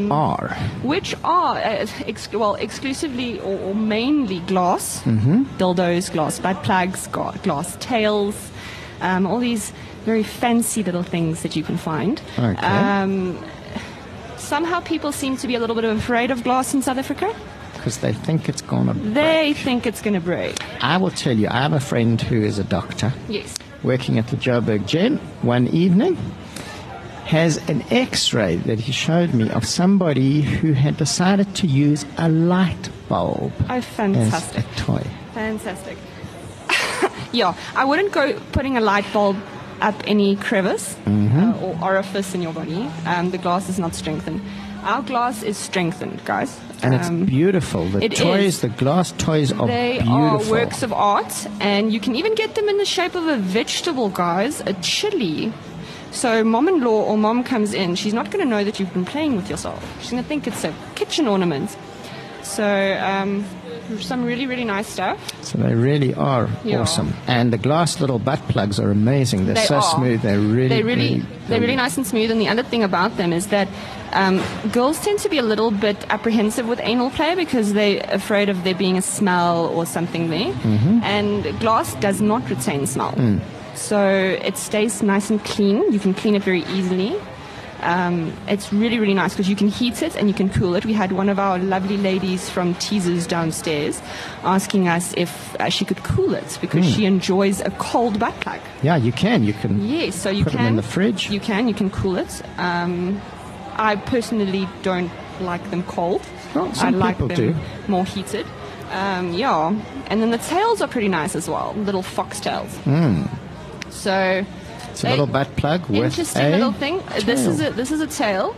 are exclusively or mainly glass, dildos, glass butt plugs, glass tails, all these very fancy little things that you can find. Okay. Somehow people seem to be a little bit afraid of glass in South Africa. Because they think it's going to break. They think it's going to break. I will tell you, I have a friend who is a doctor. Yes. Working at the Joburg Gym one evening. Has an x-ray that he showed me of somebody who had decided to use a light bulb as a toy. Fantastic. Yeah, I wouldn't go putting a light bulb up any crevice or orifice in your body. The glass is not strengthened. Our glass is strengthened, guys. And it's beautiful. The glass toys are beautiful. They are works of art, and you can even get them in the shape of a vegetable, guys, a chili. So mom-in-law or mom comes in, she's not going to know that you've been playing with yourself. She's going to think it's a kitchen ornament. So some really, really nice stuff. So they really are awesome. And the glass little butt plugs are amazing. They're smooth. They're really nice and smooth. And the other thing about them is that girls tend to be a little bit apprehensive with anal play because they're afraid of there being a smell or something there. And glass does not retain smell. So it stays nice and clean. You can clean it very easily. It's really, really nice because you can heat it and you can cool it. We had one of our lovely ladies from Teasers downstairs asking us if she could cool it because she enjoys a cold butt plug. Yeah, you can. Yes, so you put them in the fridge. You can cool it. I personally don't like them cold. Well, some I like people them do. more heated. And then the tails are pretty nice as well, little foxtails. So it's a little butt plug with interesting little thing. This is a tail.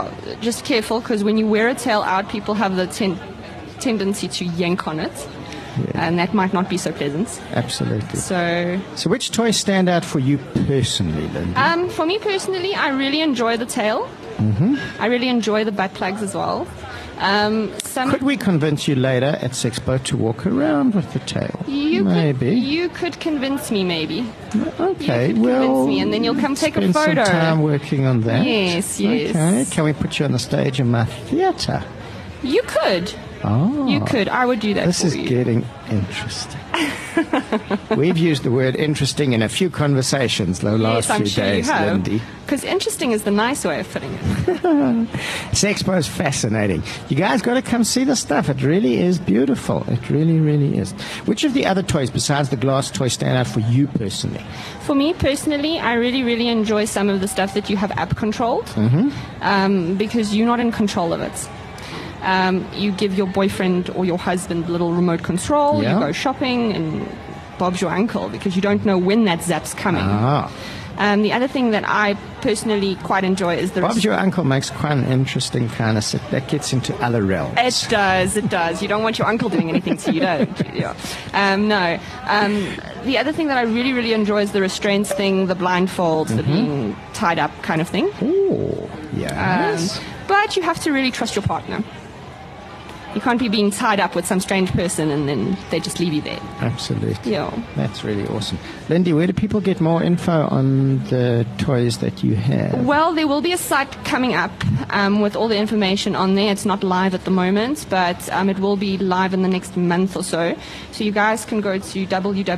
Just careful because when you wear a tail out, people have the tendency to yank on it. and that might not be so pleasant. Absolutely. So which toys stand out for you personally, Lindy? For me personally, I really enjoy the tail. I really enjoy the butt plugs as well. Could we convince you later at Sexpo to walk around with the tail? Maybe. You could convince me, maybe. Okay, you could convince me, and then you'll come take a photo. Spend some time working on that. Yes. Okay, can we put you on the stage in my theatre? You could. Oh. You could. I would do that This for is you. getting interesting. We've used the word interesting in a few conversations the last I'm few sure days, you have. Lindy. Because interesting is the nice way of putting it. Sexpo is fascinating. You guys got to come see the stuff. It really is beautiful. It really, really is. Which of the other toys besides the glass toy stand out for you personally? For me personally, I really, really enjoy some of the stuff that you have app controlled, because you're not in control of it. You give your boyfriend or your husband little remote control. Yeah. You go shopping, and Bob's your uncle because you don't know when that zap's coming. The other thing that I personally quite enjoy is the... Bob's your uncle makes quite an interesting kind of set. That gets into other realms. It does. You don't want your uncle doing anything to you, don't you? Yeah. No. The other thing that I really, really enjoy is the restraints thing, the blindfolds, the being tied up kind of thing. Oh, yes. But you have to really trust your partner. You can't be being tied up with some strange person and then they just leave you there. Absolutely. Yeah. That's really awesome. Lindy, where do people get more info on the toys that you have? Well, there will be a site coming up with all the information on there. It's not live at the moment, but it will be live in the next month or so. So you guys can go to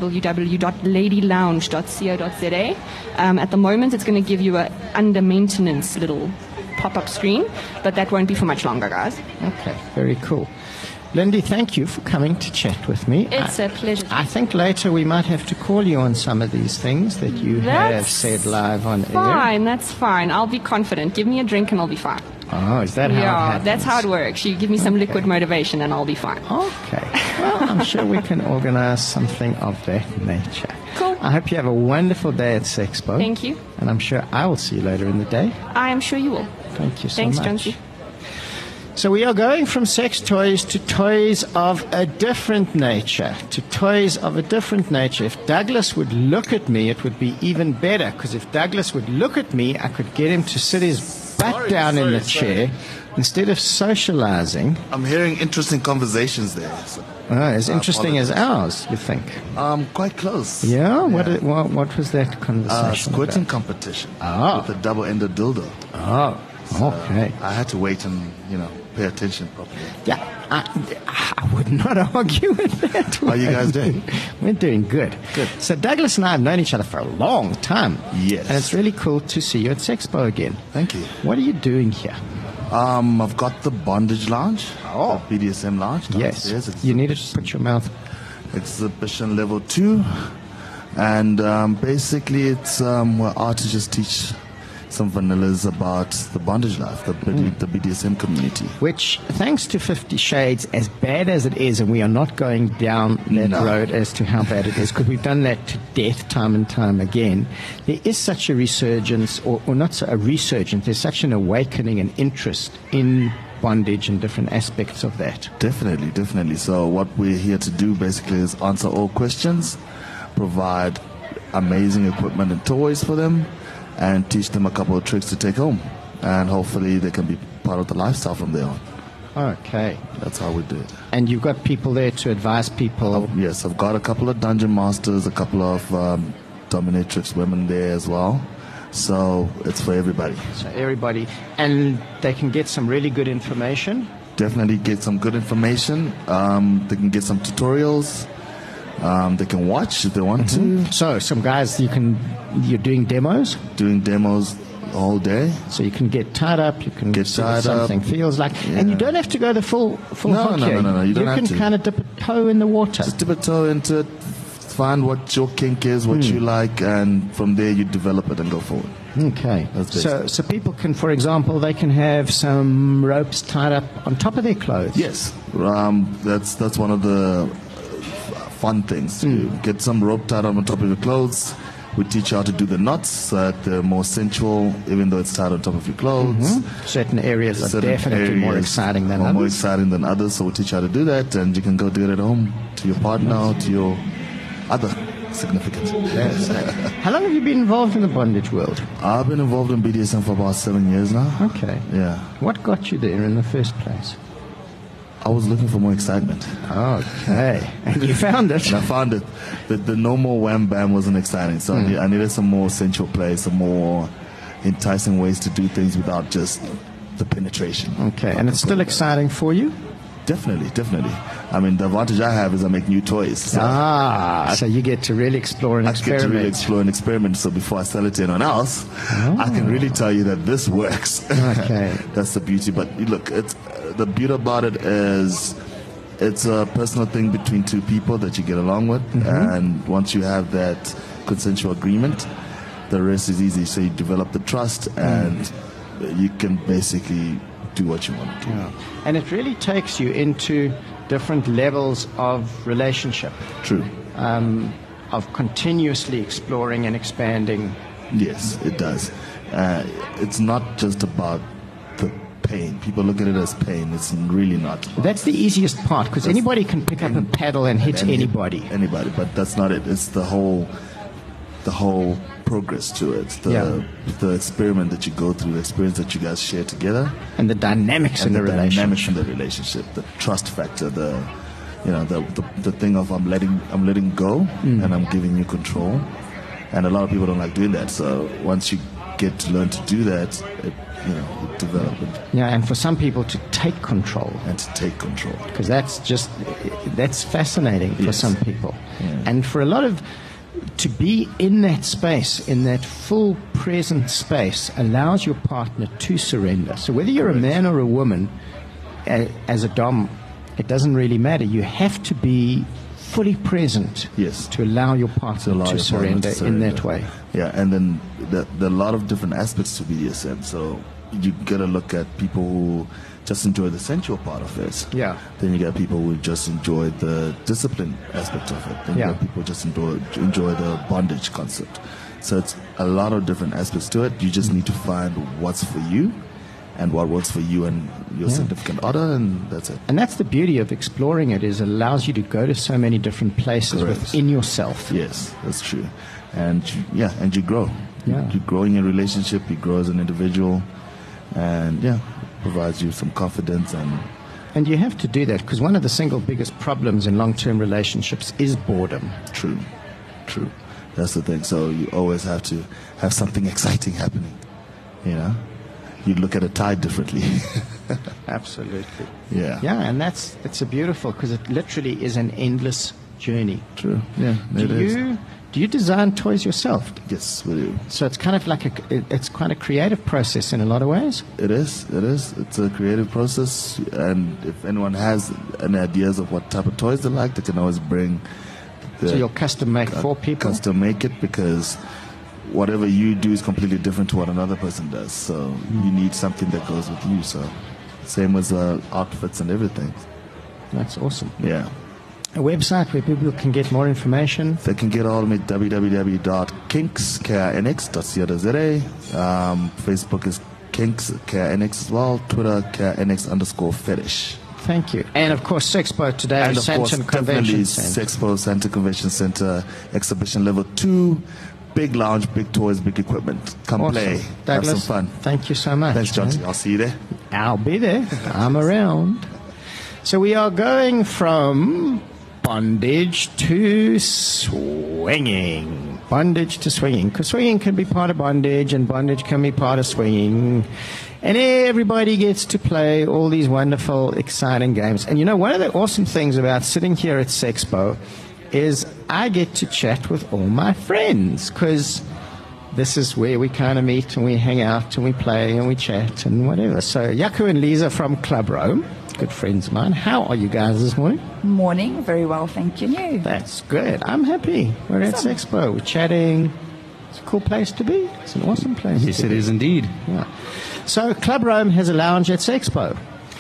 www.ladylounge.co.za. At the moment, it's going to give you a under maintenance little pop-up screen, but that won't be for much longer, guys. Okay, very cool. Lindy, thank you for coming to chat with me. It's a pleasure. I think later we might have to call you on some of these things that you have said live on air. That's fine. I'll be confident. Give me a drink and I'll be fine. Oh, is that how it happens? That's how it works. You give me some liquid motivation and I'll be fine. Okay. Well, I'm sure we can organize something of that nature. Cool. I hope you have a wonderful day at Sexpo. Thank you. And I'm sure I will see you later in the day. I am sure you will. Thank you so Thanks, much. Jonesy. So we are going from sex toys to toys of a different nature. If Douglas would look at me, it would be even better. Because if Douglas would look at me, I could get him to sit his butt down in the chair instead of socializing. I'm hearing interesting conversations there. So. As interesting as ours, you think? Quite close. Yeah? What was that conversation squirting about? competition with a double-ended dildo. Oh, okay. I had to wait and, pay attention properly. Yeah, I would not argue with that. How are you guys doing? We're doing good. Good. So Douglas and I have known each other for a long time. Yes. And it's really cool to see you at Sexpo again. Thank you. What are you doing here? I've got the bondage lounge. Oh. The BDSM lounge. Yes. It's You need to put your mouth. exhibition level 2. And basically it's where artists teach some vanillas about the bondage life, the BDSM community. Which, thanks to 50 Shades, as bad as it is, and we are not going down that road as to how bad it is, because we've done that to death time and time again, there is such a resurgence, or not a resurgence, there's such an awakening and interest in bondage and different aspects of that. Definitely. So what we're here to do basically is answer all questions, provide amazing equipment and toys for them, and teach them a couple of tricks to take home. And hopefully they can be part of the lifestyle from there on. Okay. That's how we do it. And you've got people there to advise people? Yes, I've got a couple of dungeon masters, a couple of dominatrix women there as well. So it's for everybody. So everybody. And they can get some really good information? Definitely get some good information. They can get some tutorials. They can watch if they want to. So some guys, you're doing demos? Doing demos all day. So you can get tied up, you can get see what tied something up. feels like. Yeah. And you don't have to go the full No, hook here. you don't have You to. can kind of dip a toe in the water. Just dip a toe into it, find what your kink is, what you like, and from there you develop it and go forward. Okay. So people can, for example, they can have some ropes tied up on top of their clothes. Yes. That's one of the fun things to do. Get some rope tied on top of your clothes, We teach you how to do the knots so that they're more sensual, even though it's tied on top of your clothes. Certain areas are definitely more exciting than others. More exciting than others, so we teach you how to do that, and you can go do it at home to your partner or to your other significant. How long have you been involved in the bondage world? I've been involved in BDSM for about 7 years now. Okay. Yeah. What got you there in the first place? I was looking for more excitement. Okay. And you found it. And I found it. The no more wham bam wasn't exciting. So I needed some more sensual play, some more enticing ways to do things without just the penetration. Okay. And it's still exciting for you? Definitely. I mean, the advantage I have is I make new toys. So so you get to really explore and experiment. I get to really explore and experiment. So before I sell it to anyone else, I can really tell you that this works. Okay. That's the beauty. But look, the beauty about it is it's a personal thing between two people that you get along with. And once you have that consensual agreement, the rest is easy. So you develop the trust and you can basically do what you want to do. Yeah. And it really takes you into different levels of relationship. True. Of continuously exploring and expanding. Yes, it does. It's not just about the pain. People look at it as pain. It's really not. That's the easiest part, because anybody can pick up a paddle and hit anybody. Anybody, but that's not it. It's the whole progress to it, the experiment that you go through, the experience that you guys share together, and the dynamics in the relationship, the trust factor, the thing of I'm letting go and I'm giving you control, and a lot of people don't like doing that. So once you get to learn to do that, it develops. Yeah, and for some people to take control, because that's fascinating for some people, and for a lot of. To be in that space, in that full present space, allows your partner to surrender. So whether you're a man or a woman, as a dom, it doesn't really matter. You have to be fully present to allow your partner to surrender in that way. Yeah, and then there are a lot of different aspects to BDSM. So you got to look at people who just enjoy the sensual part of it. Yeah. Then you got people who just enjoy the discipline aspect of it. Then you got people who just enjoy the bondage concept. So it's a lot of different aspects to it. You just need to find what's for you and what works for you and your significant other, and that's it. And that's the beauty of exploring it, is it allows you to go to so many different places within yourself. Yes, that's true. And you grow. Yeah. You grow in your relationship, you grow as an individual, and provides you some confidence. And you have to do that, because one of the single biggest problems in long-term relationships is boredom. True. That's the thing. So you always have to have something exciting happening. You look at a tide differently. Absolutely. Yeah. Yeah, and it's a beautiful, because it literally is an endless journey. True. Yeah. Do you design toys yourself? Yes, we do. So it's kind of like it's quite a creative process in a lot of ways. It is. It's a creative process, and if anyone has any ideas of what type of toys they like, they can always bring. So you'll custom make for people? Custom make it, because whatever you do is completely different to what another person does. So you need something that goes with you. So same as outfits and everything. That's awesome. Yeah. A website where people can get more information? They can get all of it at www.kinks.co.za. Facebook is Kinks KNX as well. Twitter KNX_fetish. Thank you. And of course, Sexpo today, and Sandton Convention Center. Sexpo Sandton Convention Center, exhibition level 2. Big lounge, big toys, big equipment. Come play. Douglas, have some fun. Thank you so much. Thanks, Jonty. I'll see you there. I'll be there. I'm around. So we are going from bondage to swinging. Bondage to swinging. Because swinging can be part of bondage, and bondage can be part of swinging. And everybody gets to play all these wonderful, exciting games. And one of the awesome things about sitting here at Sexpo is I get to chat with all my friends, because this is where we kind of meet and we hang out and we play and we chat and whatever. So Jaco and Lisa from Club Rome, good friends of mine. How are you guys this morning? Morning, very well, thank you. That's good. I'm happy. We're at Sexpo. We're chatting. It's a cool place to be. It's an awesome place. Yes, it is indeed. Yeah. So Club Rome has a lounge at Sexpo.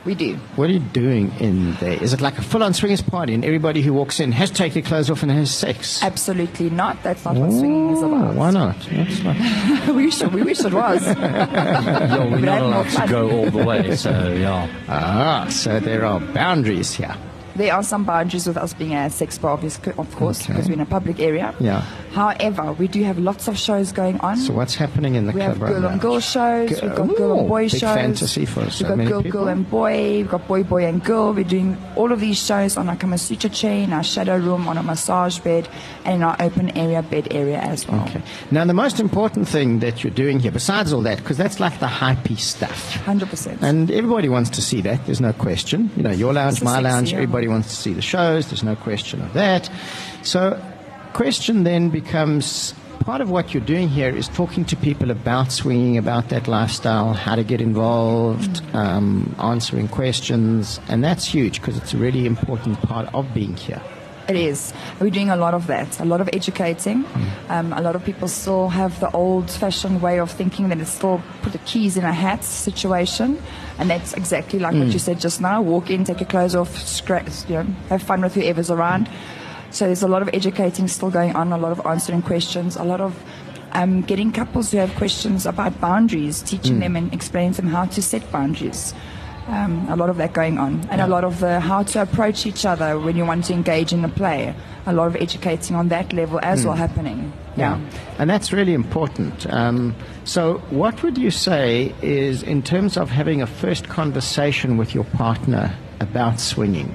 We do. What are you doing in there? Is it like a full-on swingers party and everybody who walks in has to take their clothes off and has sex? Absolutely not. That's not what swinging is about. Why not? That's not. we wish it was. We're not allowed to go all the way, so yeah. So there are boundaries here. There are some boundaries with us being a sex bar, of course, because we're in a public area. Yeah. However, we do have lots of shows going on. So what's happening in the club? We have girl on girl shows. We've got girl and boy big shows. Fantasy for so many We've got people. girl and boy. We've got boy and girl. We're doing all of these shows on our Kama Sutra chair, in our shadow room, on a massage bed, and in our open area bed area as well. Okay. Now, the most important thing that you're doing here, besides all that, because that's like the hypey stuff. 100%. And everybody wants to see that. There's no question. You know, your lounge, my lounge, everybody wants to see the shows. There's no question of that. So, question then becomes, part of what you're doing here is talking to people about swinging, about that lifestyle, how to get involved, answering questions, and that's huge because it's a really important part of being here. It is. We're doing a lot of that, a lot of educating. A lot of people still have the old-fashioned way of thinking that it's still put the keys in a hat situation, and that's exactly like what you said just now. Walk in, take your clothes off, have fun with whoever's around. So there's a lot of educating still going on, a lot of answering questions, a lot of getting couples who have questions about boundaries, teaching them and explaining to them how to set boundaries. A lot of that going on, and a lot of how to approach each other when you want to engage in a play. A lot of educating on that level as well happening. Yeah, and that's really important. So what would you say is, in terms of having a first conversation with your partner about swinging,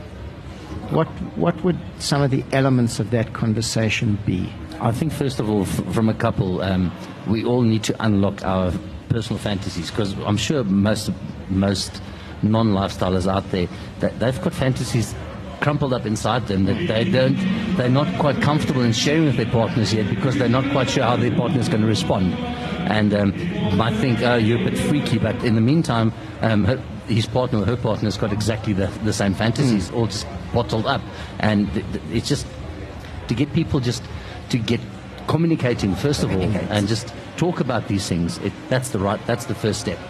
what would some of the elements of that conversation be? I think, first of all, from a couple, we all need to unlock our personal fantasies, because I'm sure most non-lifestylers out there, they've got fantasies crumpled up inside them that they're not quite comfortable in sharing with their partners yet, because they're not quite sure how their partner is going to respond, and might think, oh, you're a bit freaky, but in the meantime, his partner or her partner has got exactly the same fantasies, all just bottled up, and it's just to get people just to get communicating first of all, and just talk about these things. That's the first step.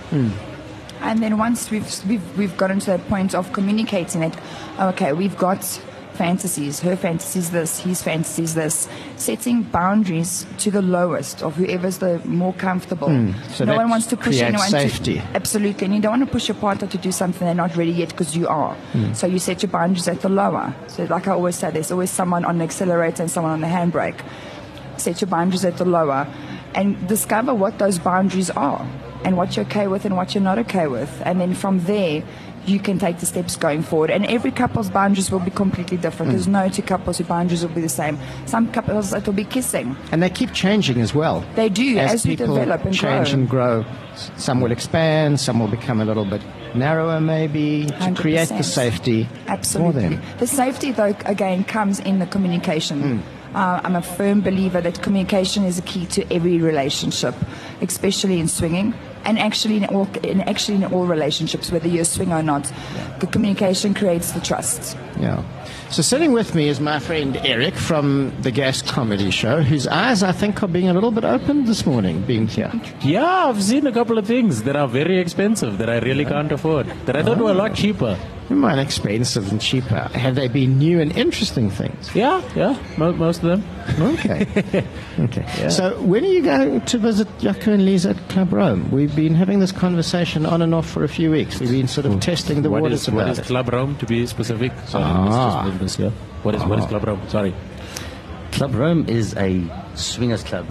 And then once we've gotten to that point of communicating it, okay, we've got fantasies, her fantasies this, his fantasies this, setting boundaries to the lowest of whoever's the more comfortable. So no one wants to push anyone safety. Absolutely, and you don't want to push your partner to do something they're not ready yet, because you are. So you set your boundaries at the lower. So like I always say, there's always someone on the accelerator and someone on the handbrake. Set your boundaries at the lower and discover what those boundaries are and what you're okay with and what you're not okay with, and then from there you can take the steps going forward. And every couple's boundaries will be completely different. There's no two couples whose boundaries will be the same. Some couples, it will be kissing, and they keep changing as well. They do, as we people develop and change grow. and grow. Some will expand, some will become a little bit narrower, maybe, to 100%. create the safety Absolutely. for them. The safety, though, again, comes in the communication. I'm a firm believer that communication is a key to every relationship, especially in swinging, and actually in all relationships, whether you're a swinger or not. The communication creates the trust. Yeah. So sitting with me is my friend Eric from the Gas Comedy Show, whose eyes, I think, are being a little bit opened this morning, being here. Yeah, I've seen a couple of things that are very expensive that I really can't afford, that I thought were a lot cheaper. Mine expensive and cheaper. Have they been new and interesting things? Yeah, most of them. Okay. Okay. Yeah. So when are you going to visit Jaco and Lisa at Club Rome? We've been having this conversation on and off for a few weeks. We've been sort of testing the waters about it. What is Club Rome, to be specific? Sorry, let's just move this here. What is Club Rome? Sorry. Club Rome is a swingers club.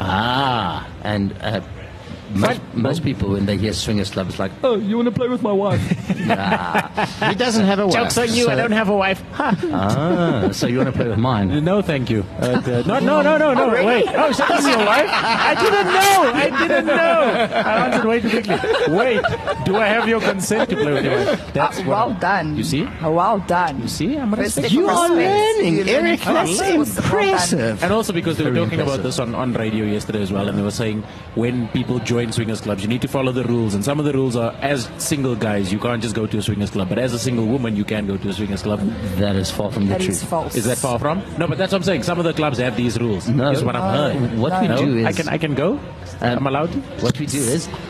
And most people, when they hear swingers club, it's like, oh, you want to play with my wife? He doesn't have a wife. Joke's on you, I don't have a wife. So you want to play with mine? No, thank you. No, really? Wait. Oh, so this is your wife? I didn't know. I answered way too quickly. Wait, do I have your consent to play with your wife? That's well done. You see? Well done. You see? I'm going to You are learning, Eric. That's impressive. And also because they were talking about this on radio yesterday as well, and they were saying when people join swingers clubs, you need to follow the rules, and some of the rules are, as single guys, you can't just go to a swingers club, but as a single woman, you can go to a swingers club. That is far from the truth. That is false. Is that far from? No, but that's what I'm saying. Some of the clubs have these rules. No. Is what I've heard. What we do is I can go. I'm allowed to. What we do is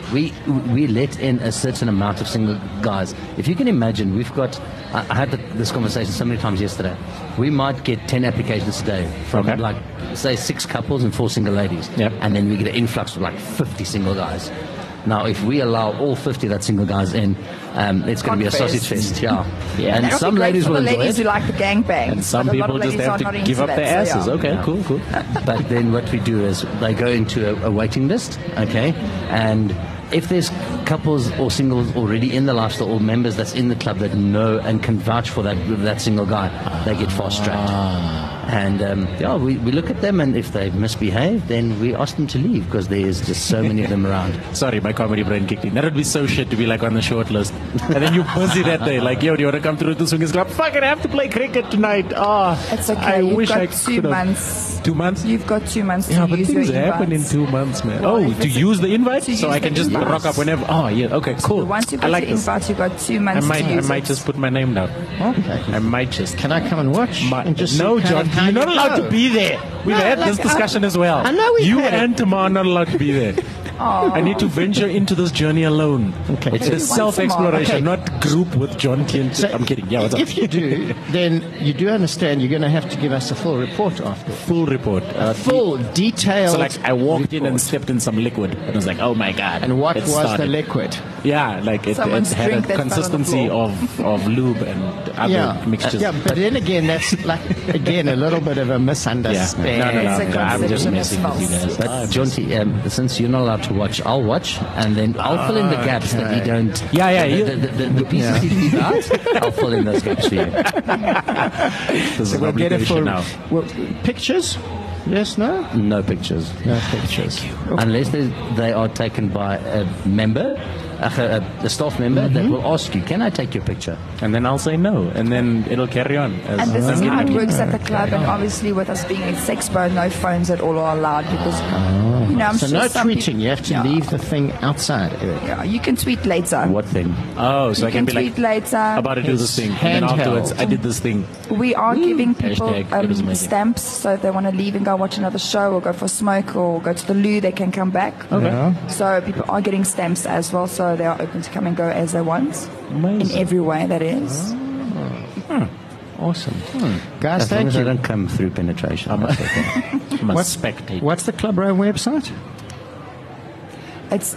we let in a certain amount of single guys. If you can imagine, we've got, I had this conversation so many times yesterday, we might get 10 applications a day from like, say, 6 couples and 4 single ladies. Yep. And then we get an influx of like 50 single guys. Now, if we allow all 50 of that single guys in, it's going to be a sausage fest. Yeah. And some ladies will enjoy it. Who like the gangbang. And some people just have to give up their asses. So, okay, cool. But then what we do is they go into a waiting list, okay? And if there's couples or singles already in the lifestyle or members that's in the club that know and can vouch for that single guy, they get fast-tracked. And we look at them, and if they misbehave, then we ask them to leave because there's just so many of them around. Sorry, my comedy brain kicked in. That would be so shit to be like on the short list. And then you're busy that day. Like, yo, do you want to come through the swingers club? Fucking have to play cricket tonight. It's okay. I wish I got 2 months. 2 months? You've got 2 months to but use things your happen invites. in 2 months, man. Well, to use the invite? So I can just rock up whenever. Oh, yeah. Okay, cool. So once you've got like your invite, you've got 2 months to use I might just put my name down. Okay. I might just. Can I come and watch? And just No, see kind John, of how you're not you allowed go? to be there. We've had this discussion as well. I know you had it. and Tamar are not allowed to be there. I need to venture into this journey alone. Okay. It's a self-exploration, not group with John Kent. So I'm kidding. Yeah, what's up? If you do, then you do understand you're going to have to give us a full report after. Full report. Full, detailed. So, like, I walked in and report. stepped in some liquid, and I was like, oh my god. And what it was started. the liquid? Yeah, like it Someone's had a drink that fell on the consistency floor. of lube and other mixtures. Yeah, but then again, that's like, again, a little bit of a misunderstanding. No. It's a I'm just conception messing of with you guys. But, Jonty, since you're not allowed to watch, I'll watch, and then I'll fill in the gaps that you don't... Yeah. The pieces you leave out, I'll fill in those gaps for you. This is So an we'll get it obligation for now. well, pictures. Yes, no, No pictures. no pictures. Unless they are taken by a member, a staff member that will ask you, can I take your picture? And then I'll say no, and then it'll carry on. And this is how it works at the club, and obviously with us being a sexpo, no phones at all are allowed because, I'm So sure no some tweeting. people- You have to leave the thing outside. Eric. Yeah, you can tweet later. What thing? Oh, so You I can be tweet like, later. about to do this thing, and then handheld. afterwards, I did this thing. We are giving people Hashtag, it is amazing. stamps, so if they want to leave and go watch another show or go for a smoke or go to the loo, they can come back. Okay. Yeah. So people are getting stamps as well, so they are open to come and go as they want. Amazing. In every way, that is. Awesome. Guys, As long thank as I you. don't come through penetration. that's okay. I'm a What's- spectator. What's the Club Rome website? It's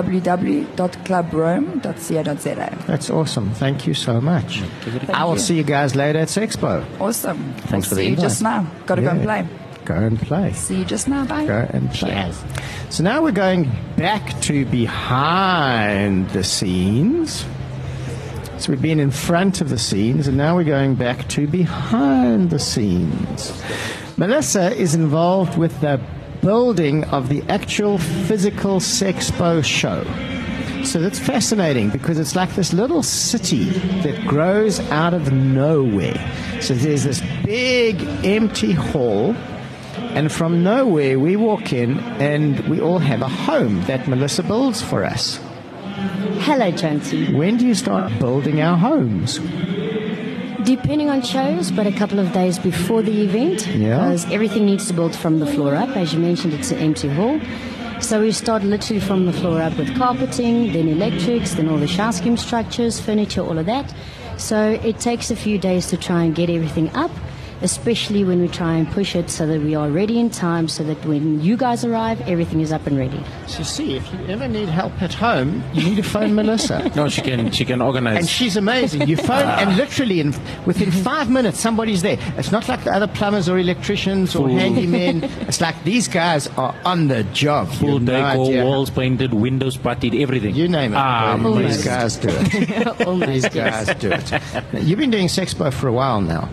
www.clubrome.co.za. That's awesome. Thank you so much. I will you. see you guys later at Sexpo. Awesome. Thanks for the See you invite. just now. Got to go and Yeah. play. Go and play. See you just now. Bye. Go and play. So now we're going back to behind the scenes. So we've been in front of the scenes, and now we're going back to behind the scenes. Melissa is involved with the building of the actual physical Sexpo show. So that's fascinating because it's like this little city that grows out of nowhere. So there's this big empty hall, and from nowhere we walk in and we all have a home that Melissa builds for us. Hello, Jonty. When do you start building our homes? Depending on shows, but a couple of days before the event, Yeah. because everything needs to build from the floor up. As you mentioned, it's an empty hall. So we start literally from the floor up with carpeting, then electrics, then all the shower scheme structures, furniture, all of that. So it takes a few days to try and get everything up, especially when we try and push it so that we are ready in time so that when you guys arrive, everything is up and ready. So see, if you ever need help at home, you need to phone Melissa. No, she can organize. And she's amazing. You phone, and literally within 5 minutes, somebody's there. It's not like the other plumbers or electricians or handymen. It's like these guys are on the job. Full You've no decor, idea. walls painted, windows puttied, everything. You name it. Ah, These amazing. guys do it. These guys do it. Now, you've been doing Sexpo for a while now.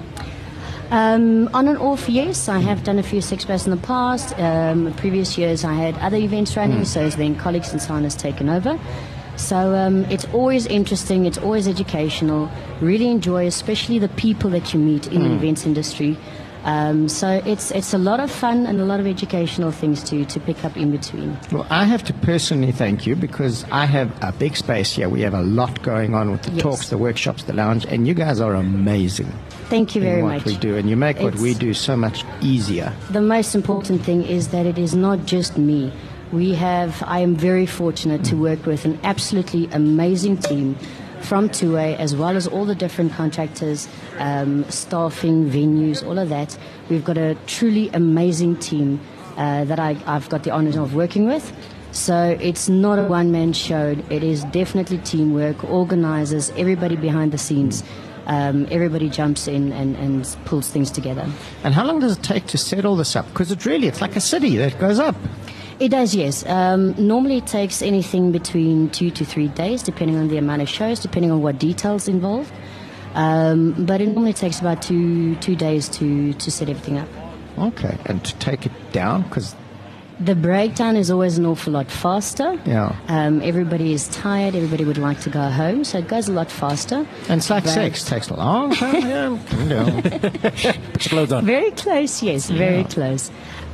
On and off, yes. I have done a few Sexpos in the past. Previous years, I had other events running, so then colleagues and so on has taken over. So it's always interesting. It's always educational. Really enjoy, especially the people that you meet in the events industry. So it's a lot of fun and a lot of educational things to pick up in between. Well, I have to personally thank you because I have a big space here. We have a lot going on with the Yes. talks, the workshops, the lounge, and you guys are amazing. Thank you very in what much. we do, and you make what It's- we do so much easier. The most important thing is that it is not just me. I am very fortunate to work with an absolutely amazing team from Tuwe, as well as all the different contractors, staffing, venues, all of that. We've got a truly amazing team that I've got the honor of working with. So it's not a one-man show. It is definitely teamwork, organizers, everybody behind the scenes. Everybody jumps in and pulls things together. And how long does it take to set all this up? Because it's like a city that goes up. It does, yes. Normally it takes anything between 2 to 3 days, depending on the amount of shows, depending on what details involved. But it normally takes about two days to set everything up. Okay, and to take it down, because the breakdown is always an awful lot faster. Yeah. Everybody is tired. Everybody would like to go home, so it goes a lot faster. And it's like sex. It takes a long time. Put your clothes on. Very close, yes. Very close.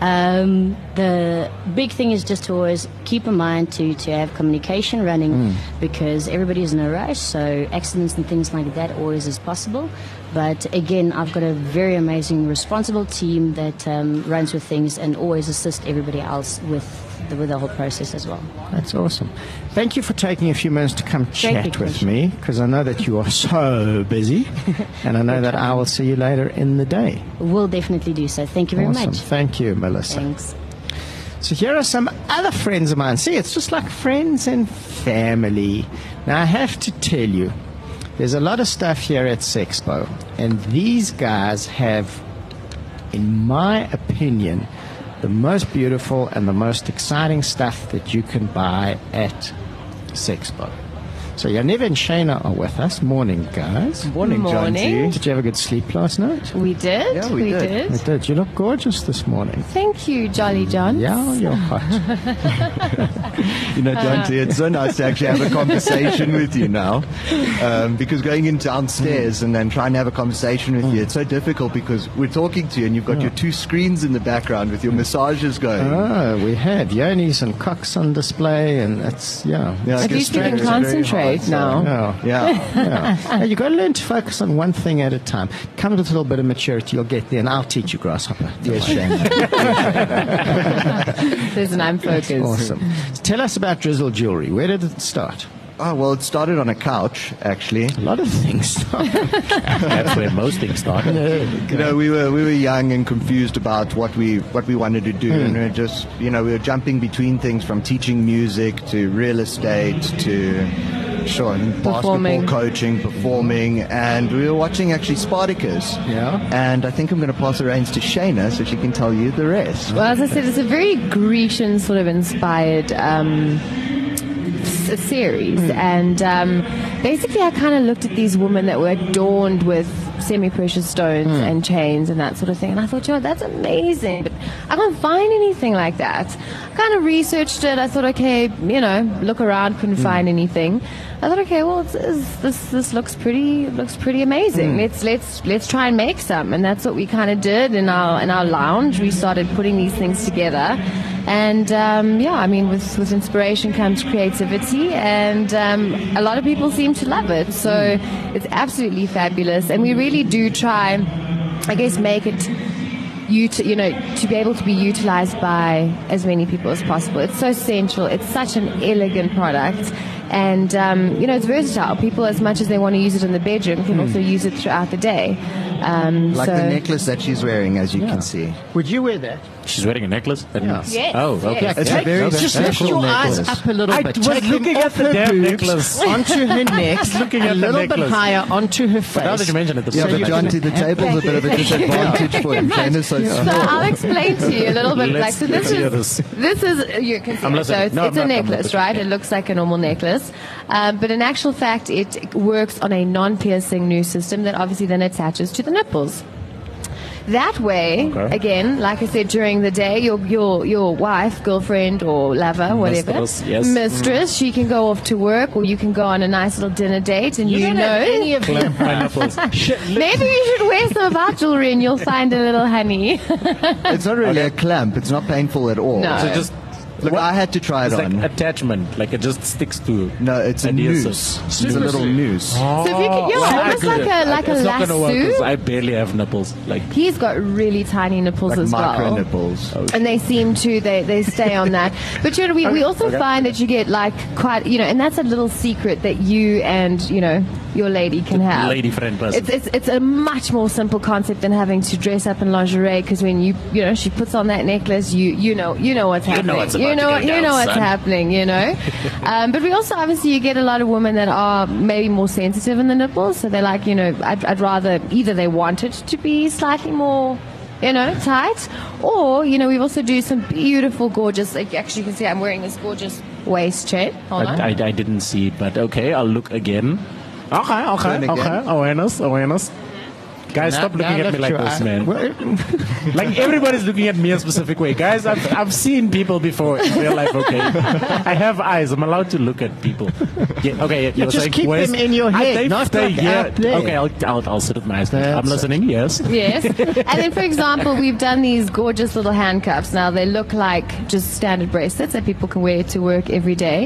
The big thing is just to always keep in mind to have communication running because everybody's in a rush, so accidents and things like that always is possible. But again, I've got a very amazing, responsible team that runs with things and always assist everybody else with the whole process as well. That's awesome. Thank you for taking a few minutes to come chat with me, because I know that you are so busy, and I know that I will see you later in the day. We'll definitely do so. Thank you very much. Thank you, Melissa. Thanks. So here are some other friends of mine. See, it's just like friends and family. Now, I have to tell you, there's a lot of stuff here at Sexpo, and these guys have, in my opinion, the most beautiful and the most exciting stuff that you can buy at Sexpo. So Yaniv and Shayna are with us. Morning, guys. Morning. Did you have a good sleep last night? We did. Yeah, we did. We did. You look gorgeous this morning. Thank you, Jolly John. Yeah, you're hot. You know, Jonty, it's so nice to actually have a conversation with you now, because going in downstairs and then trying to have a conversation with you, it's so difficult because we're talking to you and you've got your two screens in the background with your massages going. Oh, we had yonis and cocks on display, and that's, At least you can concentrate now. Yeah. You got to learn to focus on one thing at a time. Come with a little bit of maturity, you'll get there, and I'll teach you, Grasshopper. Yes, Listen, I'm focused. Awesome. Tell us about Drizzle Jewelry. Where did it start? Oh, well, it started on a couch, actually. A lot of things started. That's where most things started. You know, we were young and confused about what we wanted to do, and we were just, we were jumping between things from teaching music to real estate to basketball coaching, performing, and we were watching actually Spartacus. Yeah. And I think I'm going to pass the reins to Shayna so she can tell you the rest. Well, as I said, it's a very Grecian sort of inspired series, and basically I kind of looked at these women that were adorned with semi-precious stones and chains and that sort of thing, and I thought, that's amazing, but I can't find anything like that. I kind of researched it. I thought, okay, look around, couldn't find anything. I thought, okay, well, this looks pretty amazing. Let's try and make some, and that's what we kind of did in our lounge. We started putting these things together, and with inspiration comes creativity, and a lot of people seem to love it. So it's absolutely fabulous, and we really do try, I guess, make it to be able to be utilized by as many people as possible. It's so sensual. It's such an elegant product. And, it's versatile. People, as much as they want to use it in the bedroom, can also use it throughout the day. Like the necklace that she's wearing, as you can see. Would you wear that? She's wearing a necklace? Yes. Oh, okay. Yes. It's a very Just special lift your necklace. eyes up a little bit. was looking at the damn necklace. Onto her neck, Looking a at the little bit necklace. higher onto her face. But now that you mention it, the Yeah, same but Jonty, the table's a bit of a disadvantage for him. Shayna's so So small. I'll explain to you a little bit. Let's hear this. This is you can see. I'm it. So listening. No, it's I'm a not- I'm necklace, not right? It looks like a normal necklace, but in actual fact, it works on a non-piercing new system that obviously then attaches to the nipples. That way, again, like I said, during the day, your wife, girlfriend, or lover, whatever, mistress, she can go off to work, or you can go on a nice little dinner date, and You don't have any of them. maybe you should wear some of our jewelry, and you'll find a little honey. It's not really a clamp. It's not painful at all. No. So just Look, I had to try it it's on. like attachment, like it just sticks to. No, it's a noose. It's a little noose. So if you could, almost like a it's not gonna work 'cause lasso. I barely have nipples. Like He's got really tiny nipples Like as micro well. nipples. And they seem to, they stay on that. But you know, we also find that you get like quite, you know, and that's a little secret that you and, you know, your lady can have. lady friend person. It's a much more simple concept than having to dress up in lingerie, because when you know, she puts on that necklace, you know what's happening. what's about to go you down, know what's son. happening, you know. But we also, obviously, you get a lot of women that are maybe more sensitive in the nipples, so they're like, you know, I'd rather, either they want it to be slightly more, you know, tight, or, you know, we also do some beautiful, gorgeous, like actually you can see I'm wearing this gorgeous waist chain. Hold on. I didn't see it, but okay, I'll look again. Okay. Awareness. Guys, stop looking at me like this, man. Like everybody's looking at me a specific way. Guys, I've seen people before in real life, okay? I have eyes. I'm allowed to look at people. Yeah, okay, you're just saying keep them in your head, not like out there. Okay, I'll sit with my eyes. I'm listening, yes. Yes. And then, for example, we've done these gorgeous little handcuffs. Now, they look like just standard bracelets that people can wear to work every day.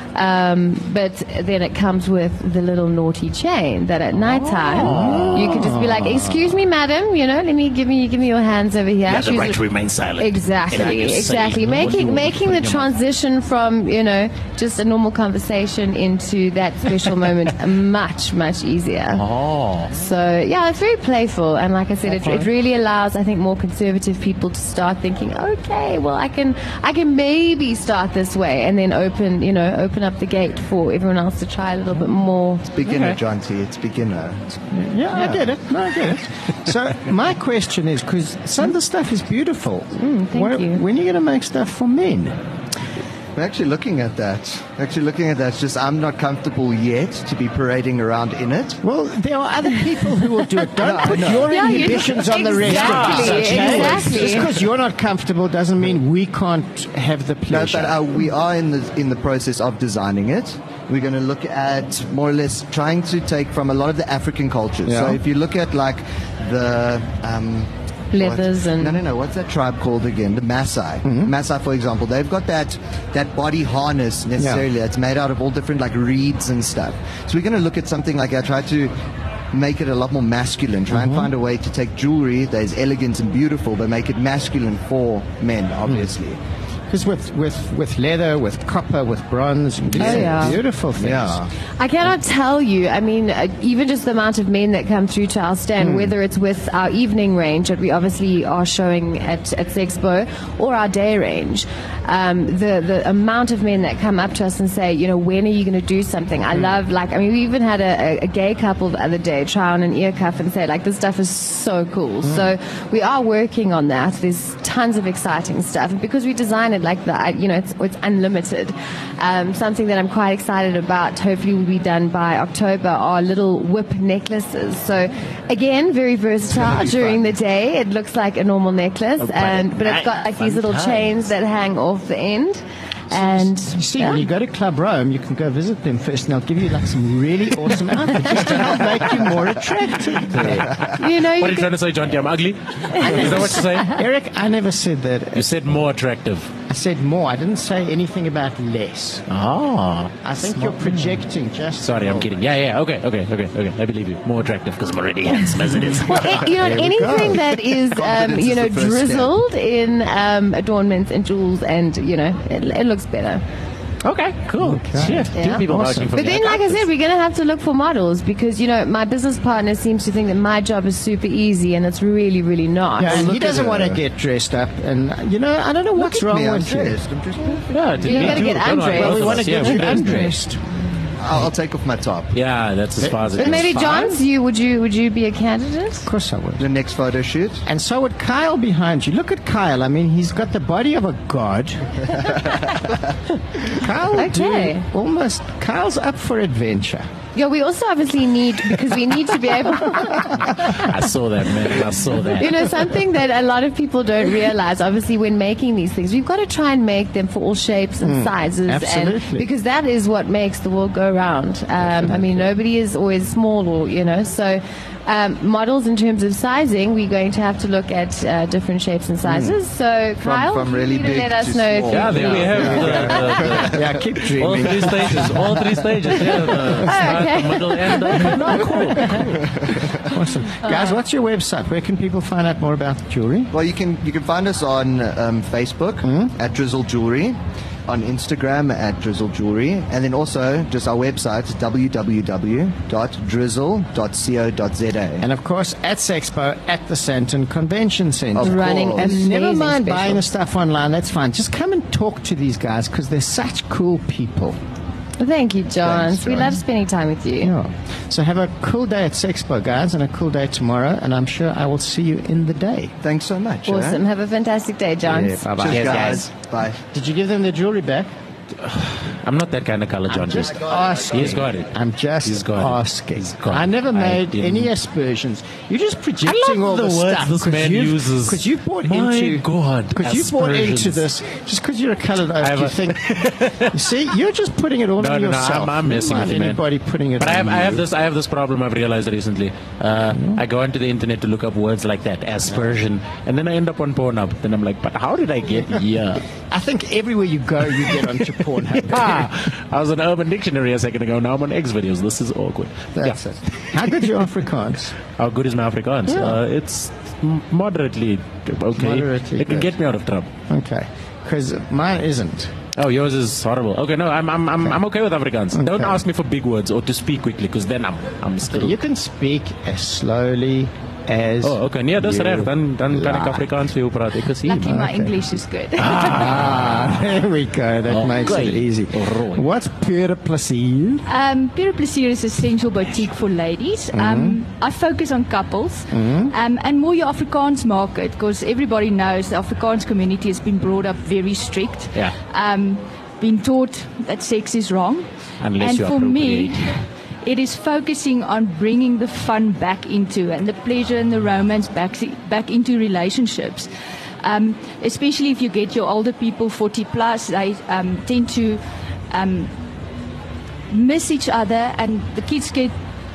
But then it comes with the little naughty chain that at nighttime you can just be like, excuse me, madam, you know, give me your hands over here. You have the right to remain silent. Exactly. Making the transition from, you know, just a normal conversation into that special moment much, much easier. So, yeah, it's very playful. And like I said, it really allows, I think, more conservative people to start thinking, okay, well, I can maybe start this way, and then open up the gate for everyone else to try a little bit more. It's beginner, John T. It's beginner. Yeah, I get it. No, I get it. So my question is, because some of the stuff is beautiful. Thank you. When are you going to make stuff for men? We're actually looking at that. It's just I'm not comfortable yet to be parading around in it. Well, there are other people who will do it. Don't put your inhibitions on the rest of us. Exactly. Just because you're not comfortable doesn't mean we can't have the pleasure. No, but we are in the process of designing it. We're going to look at more or less trying to take from a lot of the African cultures. Yeah. So if you look at like the leathers and no, what's that tribe called again? The Maasai. Maasai, for example, they've got that body harness necessarily. It's made out of all different like reeds and stuff. So we're going to look at something like that. Try to make it a lot more masculine. Try and find a way to take jewelry that is elegant and beautiful, but make it masculine for men, obviously. Because with leather, with copper, with bronze, beautiful things. Yeah. I cannot tell you, I mean, even just the amount of men that come through to our stand, whether it's with our evening range that we obviously are showing at Sexpo, or our day range, the amount of men that come up to us and say, you know, when are you going to do something? I love, we even had a gay couple the other day try on an ear cuff and say, like, this stuff is so cool. So we are working on that. There's tons of exciting stuff. And because we design it like that, you know, it's unlimited. Something that I'm quite excited about, hopefully will be done by October, are little whip necklaces. So again, very versatile. During the day it looks like a normal necklace, but it's got like these little chains that hang off the end. And you see, when you go to Club Rome, you can go visit them first, and they'll give you like some really awesome outfits just to help make you more attractive there. You know, what are you trying to say, John? I'm ugly? Is that what you're saying? Eric, I never said that. You said more attractive. I said more. I didn't say anything about less. I think you're projecting just. Sorry, I'm kidding. Yeah. Okay. I believe you. More attractive because I'm already handsome as it is. Well, you know, anything that is, drizzled in adornments and jewels, and you know, it looks better. Okay, cool. Shit. Yeah. People Awesome. But then, like I said, we're going to have to look for models, because, you know, my business partner seems to think that my job is super easy, and it's really, really not. Yeah, and he doesn't want to get dressed up, and, you know, I don't know what's wrong with you. You're going to get undressed. Well, we want to get you undressed. I'll take off my top. Yeah, that's as far as it But goes. maybe, Johns, would you be a candidate? Of course I would. The next photo shoot. And so would Kyle behind you. Look at Kyle. I mean, he's got the body of a god. Kyle would do almost. Kyle's up for adventure. Yeah, we also obviously need, because we need to be able... I saw that, man. I saw that. You know, something that a lot of people don't realize, obviously, when making these things, we've got to try and make them for all shapes and sizes. Absolutely. And because that is what makes the world go round. I mean, nobody is always small, or, you know, so models in terms of sizing, we're going to have to look at different shapes and sizes. So, Kyle, from really big let us to know. small. If Yeah, there we have Yeah, keep dreaming. all three stages. All three stages. Yeah, the start, okay. the middle, and the Awesome. Guys, what's your website? Where can people find out more about jewelry? Well, you can find us on Facebook at Drizzle Jewelry, on Instagram at Drizzle Jewelry, and then also just our website, www.drizzle.co.za. And of course, at Sexpo at the Sandton Convention Centre. Of Running course. And never amazing mind special. buying the stuff online, that's fine. Just come and talk to these guys because they're such cool people. Thank you, John. Thanks, We John. love spending time with you. Yeah. So have a cool day at Sexpo, guys, and a cool day tomorrow, and I'm sure I will see you in the day. Thanks so much. Awesome. Have a fantastic day, John. Yeah, bye-bye. Cheers, Yes, guys. Bye. Did you give them their jewelry back? I'm not that kind of color, John. Just asking. He's got it. I'm just He's got it. asking. He's got I it. never I made didn't- any aspersions. You're just projecting I love all the this words stuff. this man uses. Because you bought My into God, Because you bought into aspersions. this just because you're a coloured oak. have You a- think? You see, you're just putting it all No, on no, no, yourself. I'm messing You with don't you, want man. anybody putting it But on I have you. this problem I've realized recently. I go onto the internet to look up words like that, aspersion, and then I end up on Pornhub. Then I'm like, but how did I get here? I think everywhere you go, you get onto Pornhub. I was on Urban Dictionary a second ago. Now I'm on X videos. This is awkward. That's it. How good your Afrikaans? How good is my Afrikaans? Yeah. It's moderately okay. Moderately it can good. get me out of trouble. Okay, because mine isn't. Oh, yours is horrible. Okay, no, I'm okay with Afrikaans. Okay. Don't ask me for big words or to speak quickly, because then I'm still. You can speak as slowly as. Oh, okay. Nee, dis you reg. Dan kan ek like. Afrikaans vir jou praat. Ek gesien. Lucky my Okay. English is good. Ah, there we go. That makes it Okay. easy. Alright. What's pure plaisir? Pure Plaisir is a sensual boutique for ladies. I focus on couples and more your Afrikaans market, because everybody knows the Afrikaans community has been brought up very strict. Yeah. Been taught that sex is wrong. Unless and you for me, appropriate. it is focusing on bringing the fun back into and the pleasure and the romance back into relationships. Especially if you get your older people, 40 plus, they tend to miss each other, and the kids get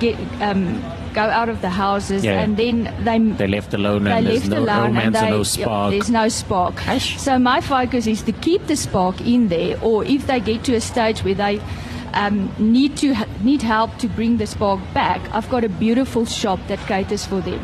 go out of the houses, Yeah. and then They're left alone and they there's left no alone romance and no yeah, spark. there's no spark. So my focus is to keep the spark in there, or if they get to a stage where they need help to bring the spark back, I've got a beautiful shop that caters for them.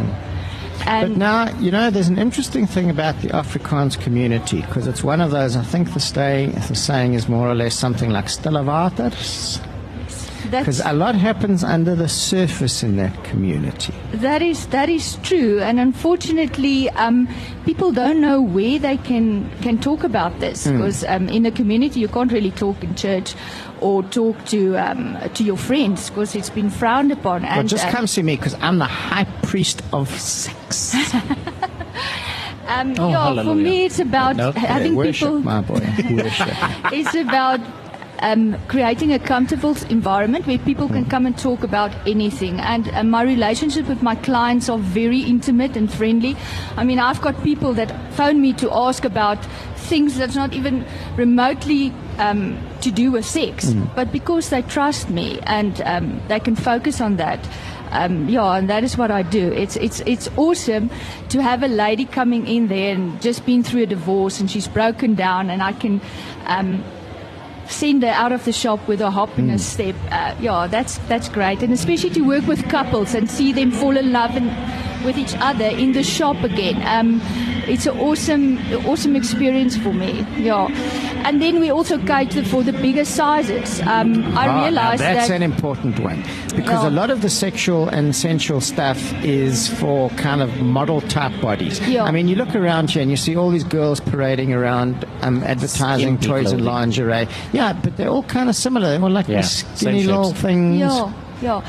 But now, you know, there's an interesting thing about the Afrikaans community, because it's one of those, I think the saying is more or less something like stille waters. Because a lot happens under the surface in that community. That is true, and unfortunately, people don't know where they can talk about this, because in a community you can't really talk in church or talk to your friends, because it's been frowned upon. Well, And just come see me, because I'm the high priest of sex. yeah, for hallelujah. me, it's about having worship, people. my boy, worship. It's about creating a comfortable environment where people can come and talk about anything. And my relationship with my clients are very intimate and friendly. I mean, I've got people that phone me to ask about things that's not even remotely to do with sex, but because they trust me and they can focus on that. And that is what I do. It's awesome to have a lady coming in there and just been through a divorce and she's broken down, and I can send her out of the shop with a hop and a step. That's great, and especially to work with couples and see them fall in love with each other in the shop again. It's an awesome experience for me. Yeah, and then we also cater for the bigger sizes. I realized that's that an important one, because a lot of the sexual and sensual stuff is for kind of model type bodies. Yeah. I mean, you look around here and you see all these girls parading around advertising Skimpy toys and clothing. lingerie. Yeah, but they're all kind of similar. They're all like Yeah, these skinny same little shapes. things. Yeah.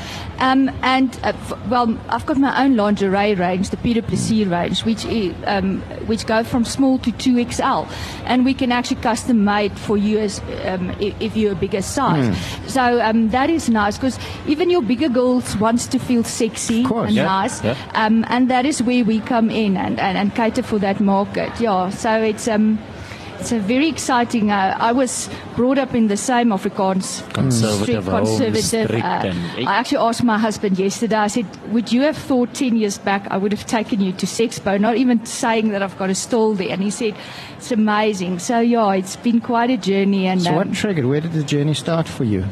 I've got my own lingerie range, the Peter Plaisir range, which go from small to 2XL, and we can actually custom made for you as if you're a bigger size. So that is nice, because even your bigger girls wants to feel sexy and Yeah, nice, yeah. and that is where we come in and cater for that market. Yeah, so it's a very exciting. I was brought up in the same Afrikaans Conservative home, strict I actually asked my husband yesterday. I said, "Would you have thought 10 years back I would have taken you to Sexpo?" Not even saying that I've got a stall there. And he said, "It's amazing." So yeah, it's been quite a journey. And so what triggered? Where did the journey start for you?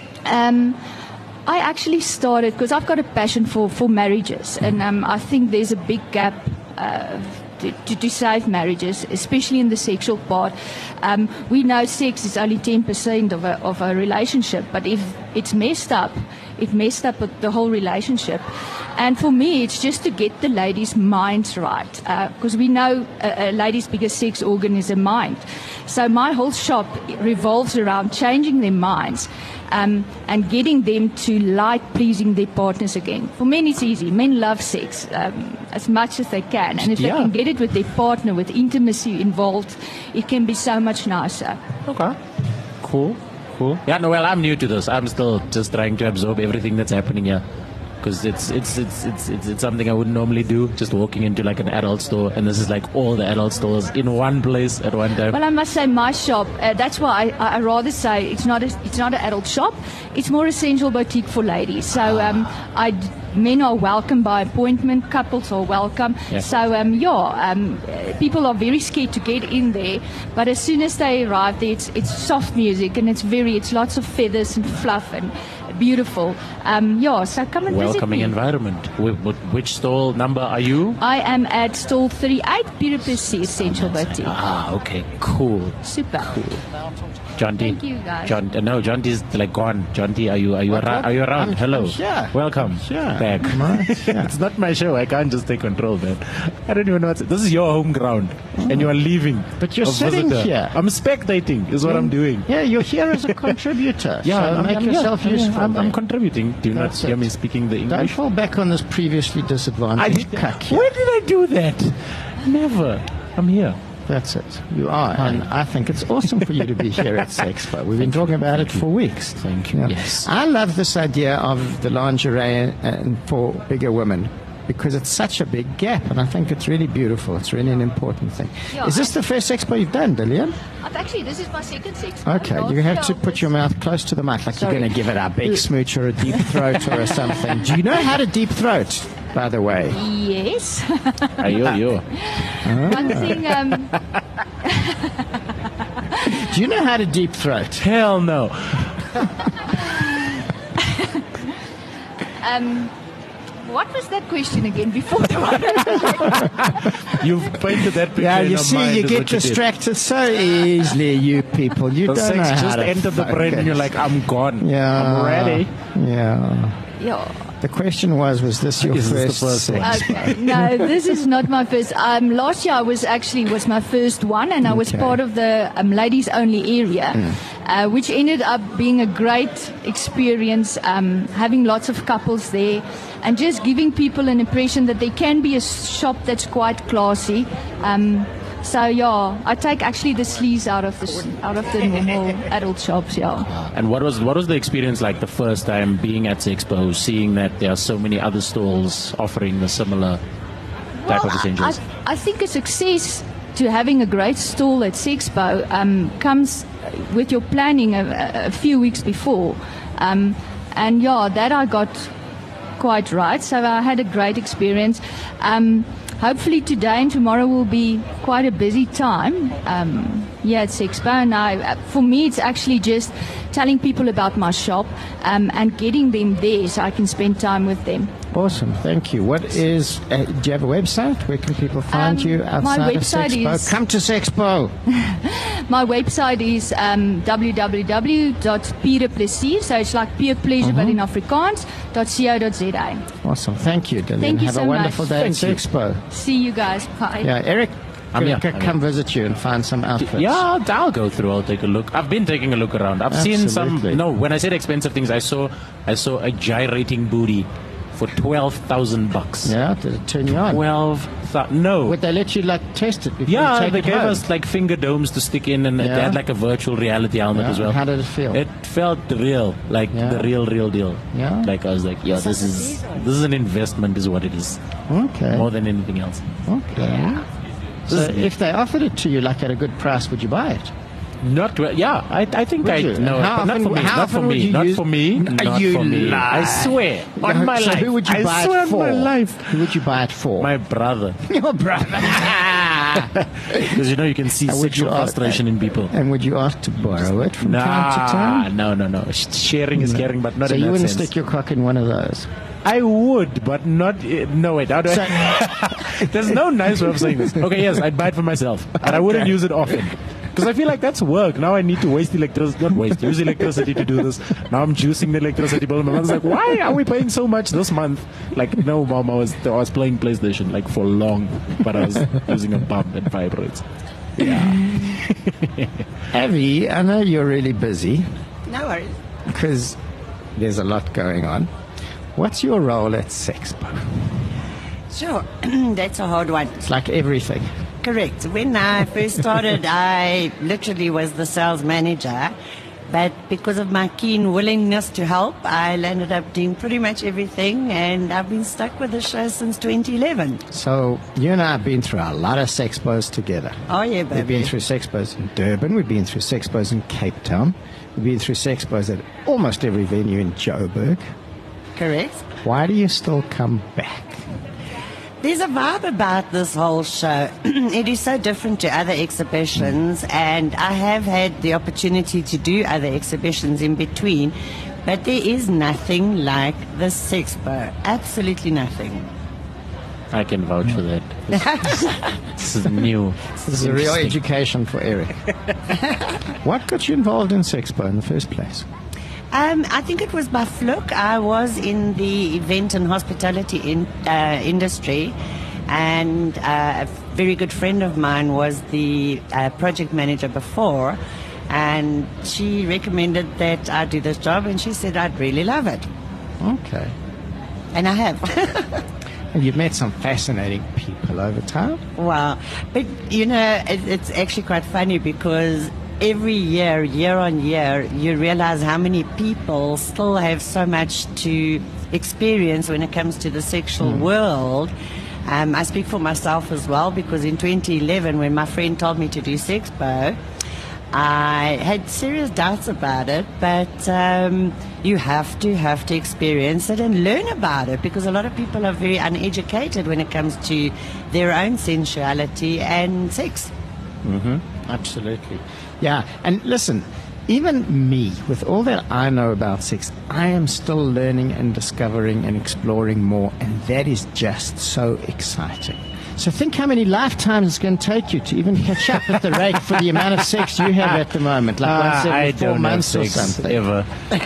I actually started because I've got a passion for marriages, and I think there's a big gap to save marriages, especially in the sexual part. We know sex is only 10% of a relationship, but if it's messed up, it messed up the whole relationship. And for me, it's just to get the ladies' minds right, because we know a lady's biggest sex organ is a mind. So my whole shop revolves around changing their minds and getting them to like pleasing their partners again. For men, it's easy. Men love sex as much as they can. And if they can get it with their partner, with intimacy involved, it can be so much nicer. Okay. Cool. Yeah, no, well, I'm new to this. I'm still just trying to absorb everything that's happening here. Because it's something I wouldn't normally do, just walking into like an adult store, and this is like all the adult stores in one place at one time. Well, I must say my shop, that's why I rather say it's not an adult shop, it's more essential boutique for ladies. So men are welcome by appointment, couples are welcome. Yeah. So people are very scared to get in there, but as soon as they arrive there, it's soft music, and it's lots of feathers and fluff and beautiful. So come and welcoming visit me. Environment. Which stall number are you? I am at stall 38, Pure Plessis Essential Boutique. Okay, cool. Super. Cool. Jonty. Thank you, guys. No, Jonty's like gone. Jonty, are you around? Hello. Yeah. Welcome. Back. It's not my show. I can't just take control, man. I don't even know this is your home ground, and you are leaving. But you're sitting here. I'm spectating. Is what I'm doing. Yeah, you're here as a contributor. Yeah, so make yourself useful. I'm contributing. Do you not hear me speaking the English? Don't fall back on this previously disadvantaged cuck. When did I do that? Never. I'm here. That's it. You are. And I think it's awesome for you to be here at Sexpo. We've been talking about it for weeks. Thank you. Yeah. Yes. I love this idea of the lingerie and for bigger women, because it's such a big gap, and I think it's really beautiful. It's really an important thing. Yeah, is this the first Sexpo you've done, Dillian? This is my second Sexpo. Okay, you have to put your mouth close to the mic, like you're going to give it a big smooch or a deep throat or something. Do you know how to deep throat, by the way? Yes. You. One thing. Do you know how to deep throat? Hell no. What was that question again before? You've painted that picture. Yeah, you in see, mind you get distracted so easily, you people. You don't know how just to entered the brain, and you're like, I'm gone. Yeah, I'm ready. Yeah. The question was this your first one? Okay. No, this is not my first. Last year was my first one, and I was part of the ladies only area, which ended up being a great experience, having lots of couples there, and just giving people an impression that there can be a shop that's quite classy. I take actually the sleaze out of the normal adult shops. And what was the experience like the first time being at Sexpo, seeing that there are so many other stalls offering the similar type of essentials? I think a success to having a great stall at Sexpo comes with your planning a few weeks before, that I got quite right. So I had a great experience. Hopefully today and tomorrow will be quite a busy time at Sexpo. And for me, it's actually just telling people about my shop and getting them there so I can spend time with them. Awesome, thank you. What is? Do you have a website? Where can people find you outside of Sexpo? Come to Sexpo. My website is www.pureplessis, so it's like pure pleasure but in Afrikaans.co.za. Awesome, thank you, Dillian. Thank you have so a wonderful much. day at Sexpo. See you guys. Bye. Yeah, Eric. Come visit you and find some outfits. Yeah, I'll go through. I'll take a look. I've been taking a look around. I've seen some. No, when I said expensive things, I saw a gyrating booty for $12,000. Yeah, did it turn you on? No. Would they let you test it before you take they it gave home? us like finger domes to stick in, and they had like a virtual reality helmet as well. How did it feel? It felt real, like the real deal. Yeah. Like I was like, this is an investment, is what it is. Okay. More than anything else. Okay. So if they offered it to you like at a good price, would you buy it? Not well, yeah. I think I know. How But not for me. Not for me. Not for me. Not for me. I swear on my so life. who would you I buy swear it for? on my life. Who would you buy it for? My brother. Your brother. Because you can see sexual frustration in people. And would you ask to borrow it from time to time? No. Sharing is caring, but not so in you that wouldn't sense. stick your cock in one of those? I would, but not. No, wait. How do There's no nice way of saying this. Okay, yes, I'd buy it for myself, but I wouldn't use it often. Because I feel like that's work. Now I need to use electricity to do this. Now I'm juicing the electricity bill. My mother's like, why are we paying so much this month? Like, no, Mom, I was playing PlayStation like for long, but I was using a pump and fibroids. Yeah. Abby, I know you're really busy No worries. because there's a lot going on. What's your role at Sexpo? Sure, that's a hard one. It's like everything. Correct. When I first started, I literally was the sales manager. But because of my keen willingness to help, I landed up doing pretty much everything. And I've been stuck with the show since 2011. So you and I have been through a lot of Sexpos together. Oh, yeah, baby. We've been through Sexpos in Durban. We've been through Sexpos in Cape Town. We've been through Sexpos at almost every venue in Joburg. Correct. Why do you still come back? There's a vibe about this whole show. It is so different to other exhibitions, and I have had the opportunity to do other exhibitions in between, but there is nothing like the Sexpo. Absolutely nothing. I can vouch for that. This is new. This is a real education for Eric. What got you involved in Sexpo in the first place? I think it was by fluke. I was in the event and hospitality industry, and a very good friend of mine was the project manager before, and she recommended that I do this job, and she said I'd really love it. Okay. And I have. And you've met some fascinating people over time. Wow. But, it's actually quite funny because every year on year, you realize how many people still have so much to experience when it comes to the sexual world. I speak for myself as well, because in 2011, when my friend told me to do Sexpo, I had serious doubts about it, but you have to experience it and learn about it, because a lot of people are very uneducated when it comes to their own sensuality and sex. Mm-hmm. Absolutely. Yeah, and listen, even me, with all that I know about sex, I am still learning and discovering and exploring more, and that is just so exciting. So think how many lifetimes it's going to take you to even catch up at the rate for the amount of sex you have at the moment, like once every 4 months or something. Ever.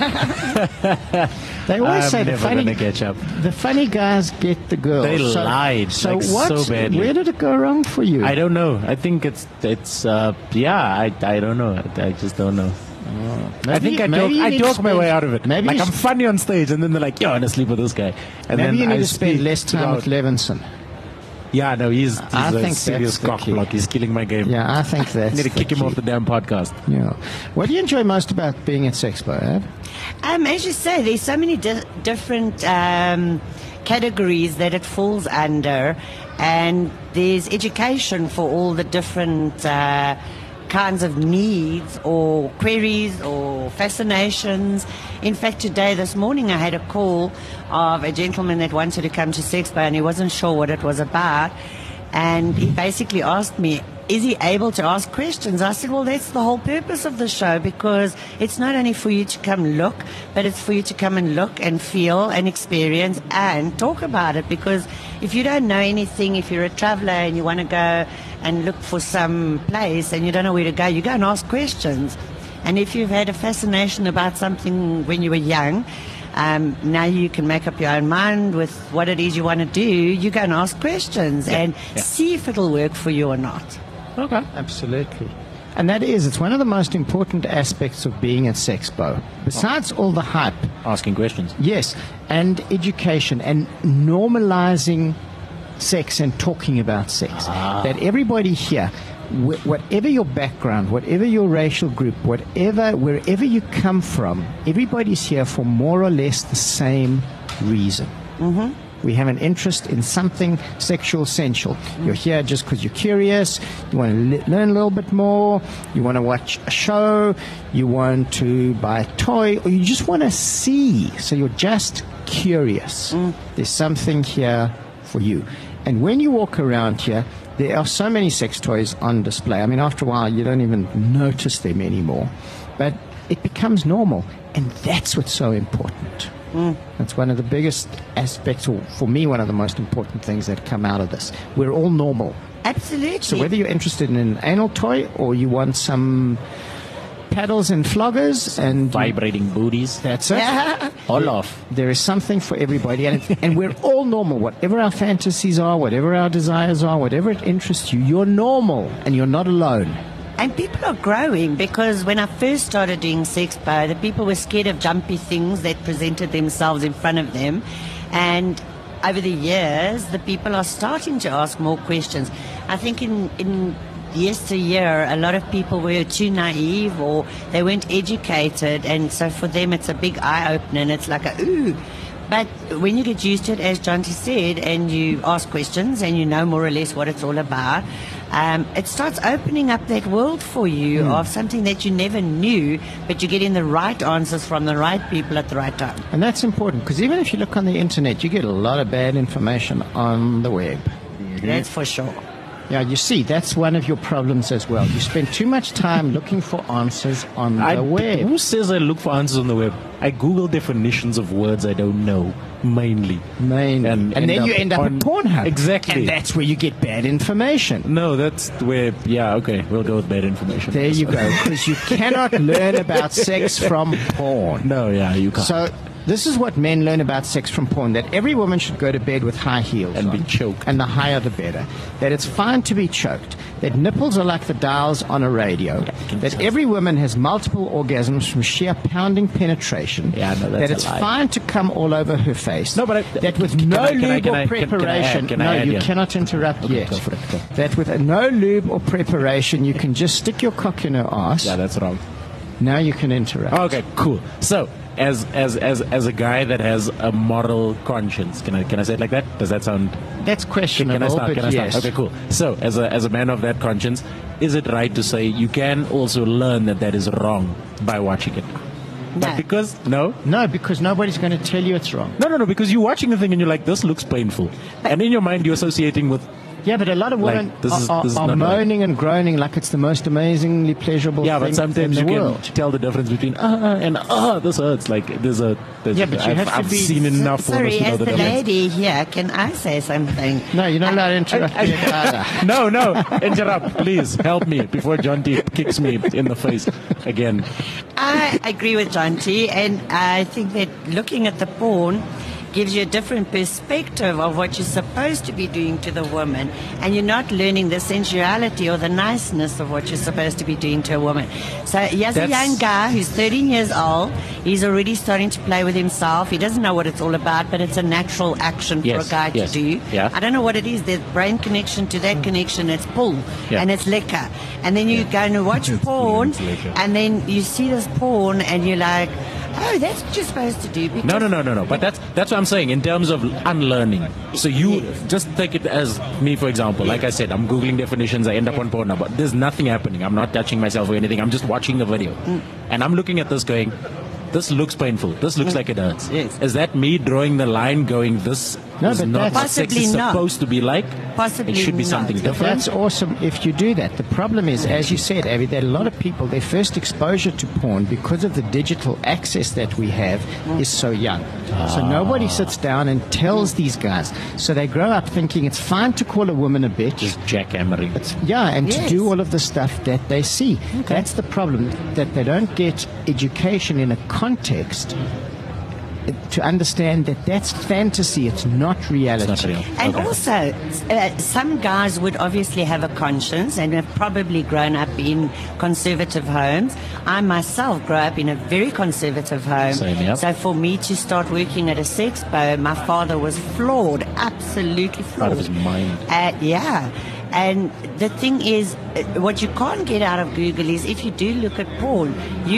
They always say the funny guys get the girls. They lied. So like, what? So badly. Where did it go wrong for you? I don't know. I think it's I don't know. I just don't know. I think I talk my way out of it. Maybe I'm funny on stage, and then they're like, "Yo, I want to sleep with this guy." And maybe then you need I to spend less time with Levinson. Yeah, no, he's I a think serious cockblock. He's killing my game. Yeah, I think that's I need to kick him off the damn podcast. Yeah. What do you enjoy most about being at Sexpo, Ab? As you say, there's so many different categories that it falls under, and there's education for all the different kinds of needs or queries or fascinations. In fact, this morning, I had a call of a gentleman that wanted to come to Sexpo, and he wasn't sure what it was about. And he basically asked me, is he able to ask questions? I said, well, that's the whole purpose of the show, because it's not only for you to come look, but it's for you to come and look and feel and experience and talk about it. Because if you don't know anything, if you're a traveler and you want to go and look for some place and you don't know where to go, you go and ask questions. And if you've had a fascination about something when you were young, now you can make up your own mind with what it is you want to do. You go and ask questions and see if it'll work for you or not. Okay. Absolutely. And it's one of the most important aspects of being at Sexpo. Besides all the hype. Asking questions. Yes. And education and normalizing sex and talking about sex. That everybody here, whatever your background, whatever your racial group, wherever you come from, everybody's here for more or less the same reason. Mm-hmm. We have an interest in something sexual sensual. You're here just because you're curious. You want to learn a little bit more. You want to watch a show. You want to buy a toy, or you just want to see. So you're just curious. There's something here for you. And when you walk around here, there are so many sex toys on display. I mean, after a while, you don't even notice them anymore. But it becomes normal, and that's what's so important. That's one of the biggest aspects, or for me, one of the most important things that come out of this. We're all normal. Absolutely. So whether you're interested in an anal toy or you want some paddles and floggers and vibrating booties, that's it. All off. There is something for everybody, and we're all normal. Whatever our fantasies are, whatever our desires are, whatever it interests you, you're normal, and you're not alone. And people are growing, because when I first started doing Sexpo, the people were scared of jumpy things that presented themselves in front of them. And over the years, the people are starting to ask more questions. I think in yesteryear, a lot of people were too naive, or they weren't educated, and so for them it's a big eye-opener, and it's like ooh. But when you get used to it, as Jonty said, and you ask questions and you know more or less what it's all about, it starts opening up that world for you of something that you never knew, but you're getting the right answers from the right people at the right time. And that's important, because even if you look on the internet, you get a lot of bad information on the web. That's for sure. Yeah, you see, that's one of your problems as well. You spend too much time looking for answers on the web. Who says I look for answers on the web? I Google definitions of words I don't know, mainly. And then you end up at Pornhub. Exactly. And that's where you get bad information. No, that's where, okay, we'll go with bad information. There you go, because you cannot learn about sex from porn. No, you can't. So this is what men learn about sex from porn, that every woman should go to bed with high heels and on, be choked. And the higher the better. That it's fine to be choked. That nipples are like the dials on a radio. That every woman has multiple orgasms from sheer pounding penetration. Yeah, no, that's that it's a lie. fine to come all over her face. No, but that with no lube or preparation. No, you cannot interrupt yet. Go for it, go. That with no lube or preparation, you can just stick your cock in her ass. Yeah, that's wrong. Now you can interrupt. Okay, cool. So, as a guy that has a moral conscience, can I say it like that? Does that sound? That's questionable. Can I start? But yes. Okay, cool. So, as a man of that conscience, is it right to say you can also learn that is wrong by watching it? No. Because because nobody's going to tell you it's wrong. No, because you're watching the thing and you're like, this looks painful, and in your mind you're associating with. Yeah, but a lot of women are moaning and groaning like it's the most amazingly pleasurable thing in the world. Yeah, but sometimes you can tell the difference between and this hurts. Like there's but you have to I've be... seen enough. Sorry, to know as the the difference. lady here, can I say something? No, you're not allowed to interrupt me either. No, interrupt. Please help me before John T kicks me in the face again. I agree with John T, and I think that looking at the porn gives you a different perspective of what you're supposed to be doing to the woman, and you're not learning the sensuality or the niceness of what you're supposed to be doing to a woman. So here's a young guy who's 13 years old. He's already starting to play with himself. He doesn't know what it's all about, but it's a natural action for a guy to do. Yeah. I don't know what it is. There's brain connection to that connection. It's pull, and it's liquor. And then you go and watch porn, and then you see this porn, and you're like, oh, that's what you're supposed to do. No. But that's what I'm saying in terms of unlearning. So you just take it as me, for example. Like I said, I'm Googling definitions. I end up on porn now, but there's nothing happening. I'm not touching myself or anything. I'm just watching the video. And I'm looking at this going, this looks painful. This looks like it hurts. Yes. Is that me drawing the line going, this is not what sex is supposed to be like? Possibly it should be something different. That's awesome if you do that. The problem is, as you said, Abby, that a lot of people, their first exposure to porn, because of the digital access that we have, is so young. So nobody sits down and tells these guys. So they grow up thinking it's fine to call a woman a bitch. Just jackhammering. To do all of the stuff that they see. Okay. That's the problem, that they don't get education in a context to understand that that's fantasy, it's not reality. It's not real. And also, some guys would obviously have a conscience and have probably grown up in conservative homes. I myself grew up in a very conservative home. Same, yep. So for me to start working at a Sexpo, my father was floored, absolutely floored. Out of his mind. Yeah. And the thing is, what you can't get out of Google is if you do look at porn,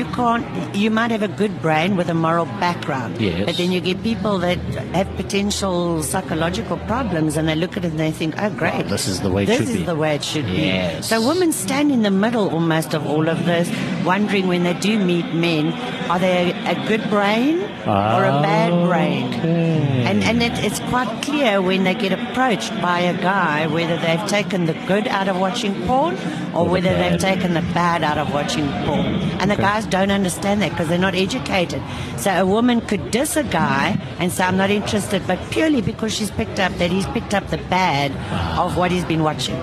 you might have a good brain with a moral background. Yes. But then you get people that have potential psychological problems and they look at it and they think, oh, great. Wow, this is the way it should be. This is the way it should Yes. be. So women stand in the middle almost of all of this, wondering when they do meet men, are they a good brain or a bad brain? And it's quite clear when they get approached by a guy whether they've taken the good out of watching porn or whether they've taken the bad out of watching porn. And the guys don't understand that because they're not educated. So a woman could diss a guy and say, I'm not interested, but purely because he's picked up the bad of what he's been watching.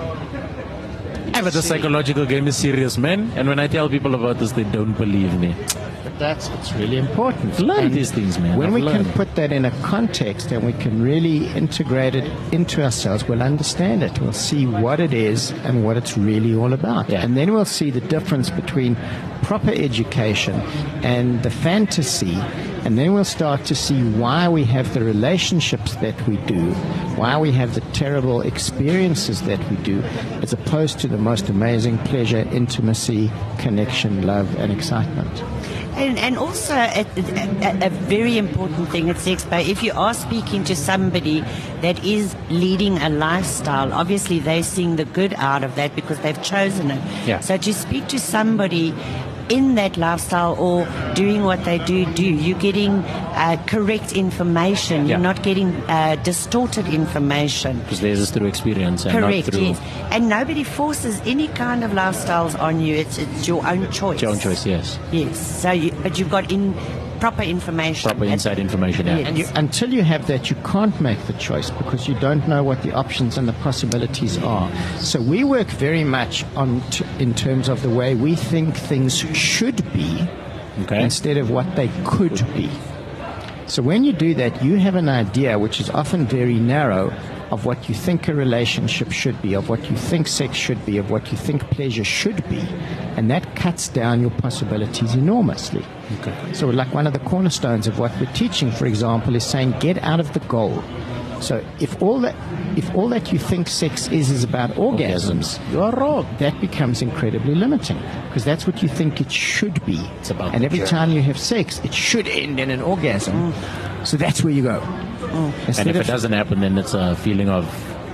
Yeah, but the psychological game is serious, man. And when I tell people about this, they don't believe me. But it's really important. Learn these things, man. When we learned. can put that in a context and we can really integrate it into ourselves, we'll understand it. We'll see what it is and what it's really all about. Yeah. And then we'll see the difference between proper education and the fantasy. And then we'll start to see why we have the relationships that we do, why we have the terrible experiences that we do, as opposed to the most amazing pleasure, intimacy, connection, love, and excitement. And also a very important thing at Sexpo, if you are speaking to somebody that is leading a lifestyle, obviously they're seeing the good out of that because they've chosen it. Yeah. So to speak to somebody in that lifestyle or doing what they do, you're getting correct information. You're not getting distorted information. Because theirs is through experience and Correct, not through... yes. And nobody forces any kind of lifestyles on you. It's your own choice. It's your own choice, yes. Yes. So, but you've got proper information. Proper inside information, yeah. And until you have that, you can't make the choice because you don't know what the options and the possibilities are. So we work very much in terms of the way we think things should be instead of what they could be. So when you do that, you have an idea, which is often very narrow, of what you think a relationship should be, of what you think sex should be, of what you think pleasure should be. And that cuts down your possibilities enormously. Okay. So like one of the cornerstones of what we're teaching, for example, is saying get out of the goal. So if all that you think sex is about orgasms, you are wrong. That becomes incredibly limiting because that's what you think it should be. It's about and every time you have sex, it should end in an orgasm. So that's where you go. And if it doesn't happen, then it's a feeling of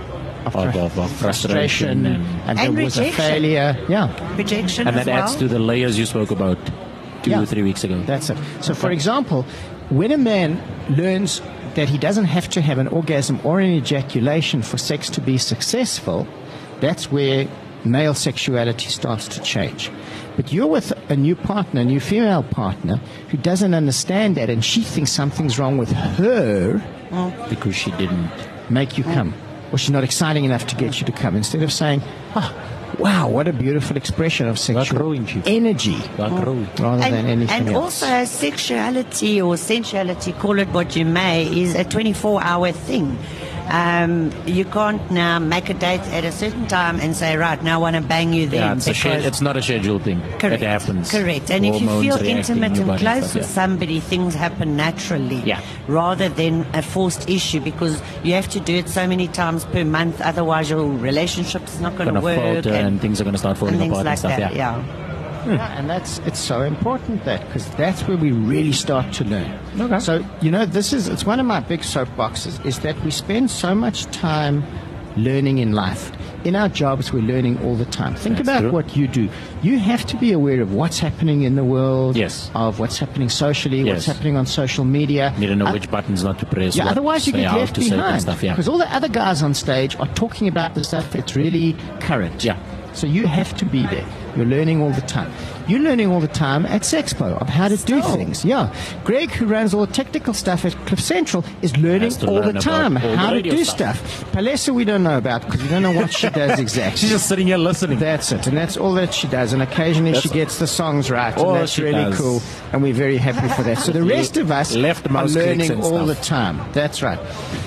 frustration and there was a failure. Yeah. Rejection and as that adds well. to the layers you spoke about 2 or 3 weeks ago. That's it. So, for example, when a man learns that he doesn't have to have an orgasm or an ejaculation for sex to be successful, that's where male sexuality starts to change. But you're with a new partner, a new female partner, who doesn't understand that, and she thinks something's wrong with her because she didn't make you come, or she's not exciting enough to get you to come. Instead of saying, wow, what a beautiful expression of sexual energy, rather than anything and else. also sexuality or sensuality, call it what you may, is a 24-hour thing. You can't now make a date at a certain time and say, right, now I want to bang you then. Yeah, it's not a scheduled thing. Correct. It happens. Correct. And if you Hormones feel reacting, intimate your and body close stuff, with yeah. somebody, things happen naturally rather than a forced issue because you have to do it so many times per month, otherwise your relationship's not going to work. Falter and things are going to start falling and apart things and like stuff. that, Yeah, and it's so important because that's where we really start to learn. Okay. So, it's one of my big soapboxes is that we spend so much time learning in life. In our jobs, we're learning all the time. Think about what you do. You have to be aware of what's happening in the world, of what's happening socially, what's happening on social media. You don't know which buttons not to press. Yeah, otherwise you get left behind. Stuff, because all the other guys on stage are talking about the stuff that's really current. Yeah. So you have to be there. You're learning all the time. You're learning all the time at Sexpo of how to do things. Yeah. Greg, who runs all the technical stuff at Cliff Central, is learning all the time how to do stuff. Palesa we don't know about because we don't know what she does exactly. She's just sitting here listening. That's it. And that's all that she does. And occasionally she gets the songs right. And that's really cool. And we're very happy for that. So the rest of us are learning all the time. That's right.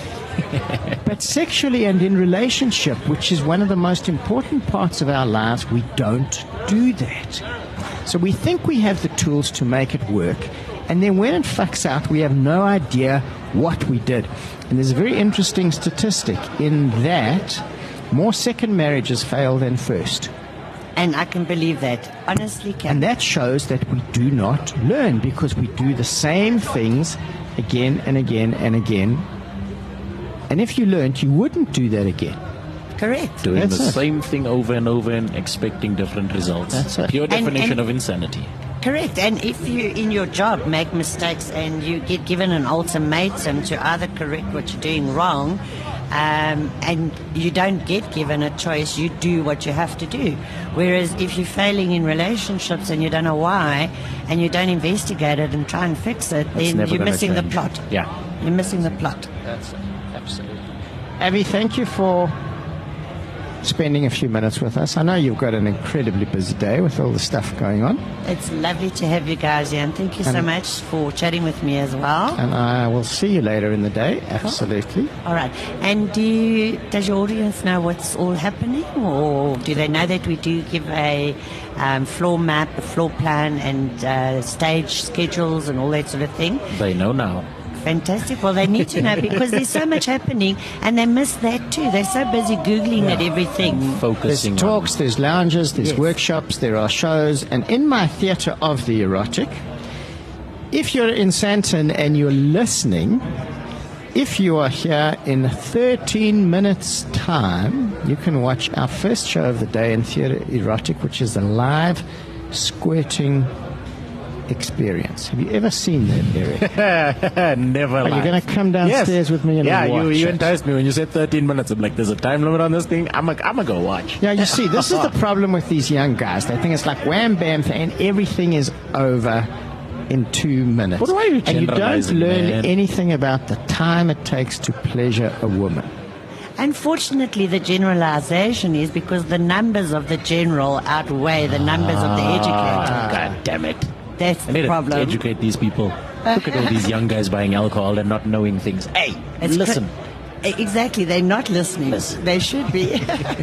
But sexually and in relationship, which is one of the most important parts of our lives, we don't do that. So we think we have the tools to make it work, and then when it fucks out, we have no idea what we did. And there's a very interesting statistic in that more second marriages fail than first. And I can believe that. Honestly, can. And that shows that we do not learn because we do the same things again and again and again. And if you learned, you wouldn't do that again. Correct. Doing That's the it. same thing over and over and expecting different results. That's it. Pure definition And- of insanity. Correct. And if you, in your job, make mistakes and you get given an ultimatum to either correct what you're doing wrong, and you don't get given a choice, you do what you have to do. Whereas if you're failing in relationships and you don't know why, and you don't investigate it and try and fix it, then never you're gonna missing the change. plot. Yeah. You're missing the plot. That's it. Absolutely. Abby, thank you for spending a few minutes with us. I know you've got an incredibly busy day with all the stuff going on. It's lovely to have you guys here, and thank you so And- much for chatting with me as well. And I will see you later in the day, absolutely. All right. And does your audience know what's all happening, or do they know that we do give a floor map, a floor plan, and stage schedules and all that sort of thing? They know now. Fantastic. Well, they need to know because there's so much happening, and they miss that too. They're so busy Googling at everything. There's talks, there's lounges, there's workshops, there are shows. And in my theatre of the erotic, if you're in Sandton and you're listening, if you are here in 13 minutes' time, you can watch our first show of the day in Theatre Erotic, which is a live squirting experience. Have you ever seen that, Eric? Never. Are you going to come downstairs with me and watch you it? enticed me when you said 13 minutes. I'm like, there's a time limit on this thing. I'm gonna go watch. Yeah, you see, this is the problem with these young guys. They think it's like wham bam and everything is over in 2 minutes. But why are you and you don't generalizing, learn man? anything about the time it takes to pleasure a woman. Unfortunately, the generalization is because the numbers of the general outweigh the numbers of the educated. God damn it. That's I the need problem. to educate these people. Look at all these young guys buying alcohol and not knowing things. Hey, It's listen. Exactly, they're not listening. They should be.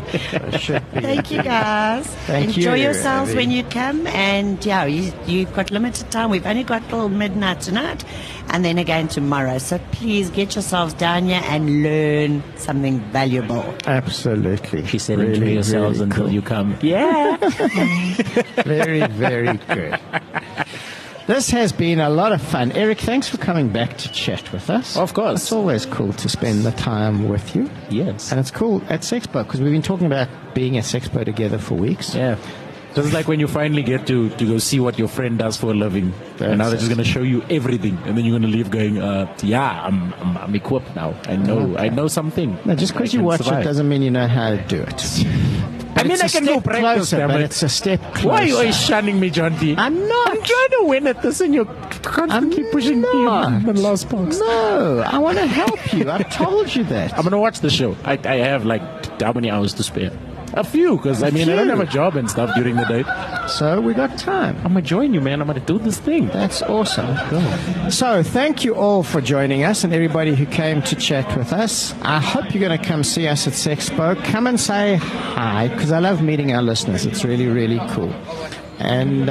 Thank you, guys. Thank Enjoy you, yourselves Abby. when you come. And yeah, you've got limited time. We've only got till midnight tonight, and then again tomorrow. So please get yourselves down here and learn something valuable. Absolutely. She said, enjoy yourselves until cool. you come. Yeah. Very, very good. This has been a lot of fun. Eric, thanks for coming back to chat with us. Of course. It's always cool to spend the time with you. Yes. And it's cool at Sexpo because we've been talking about being at Sexpo together for weeks. Yeah. So it's like when you finally get to go see what your friend does for a living. And now they're just going to show you everything. And then you're going to leave going, I'm equipped now. I know something. No, just because you watch it doesn't mean you know how to do it. But I mean, it's I a can go step practice, closer, damn but it. it's a step closer. Why are you always shunning me, John T? I'm not. I'm trying to win at this and you're constantly pushing me in the last box. No, I want to help you. I've told you that. I'm going to watch the show. I have like how many hours to spare? A few, because I mean, I don't have a job and stuff during the day. So we got time. I'm going to join you, man. I'm going to do this thing. That's awesome. So thank you all for joining us and everybody who came to chat with us. I hope you're going to come see us at Sexpo. Come and say hi, because I love meeting our listeners. It's really, really cool. And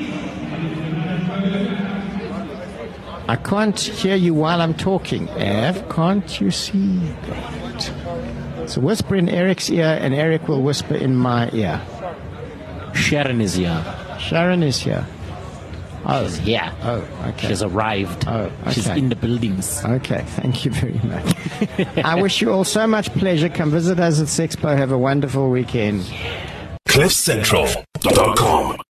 I can't hear you while I'm talking. Ev, can't you see that? So whisper in Eric's ear, and Eric will whisper in my ear. Sharon is here. Sharon is here. Oh, she's here. Oh, okay. She's arrived. Oh, okay. She's in the buildings. Okay, thank you very much. I wish you all so much pleasure. Come visit us at Sexpo. Have a wonderful weekend. CliffCentral.com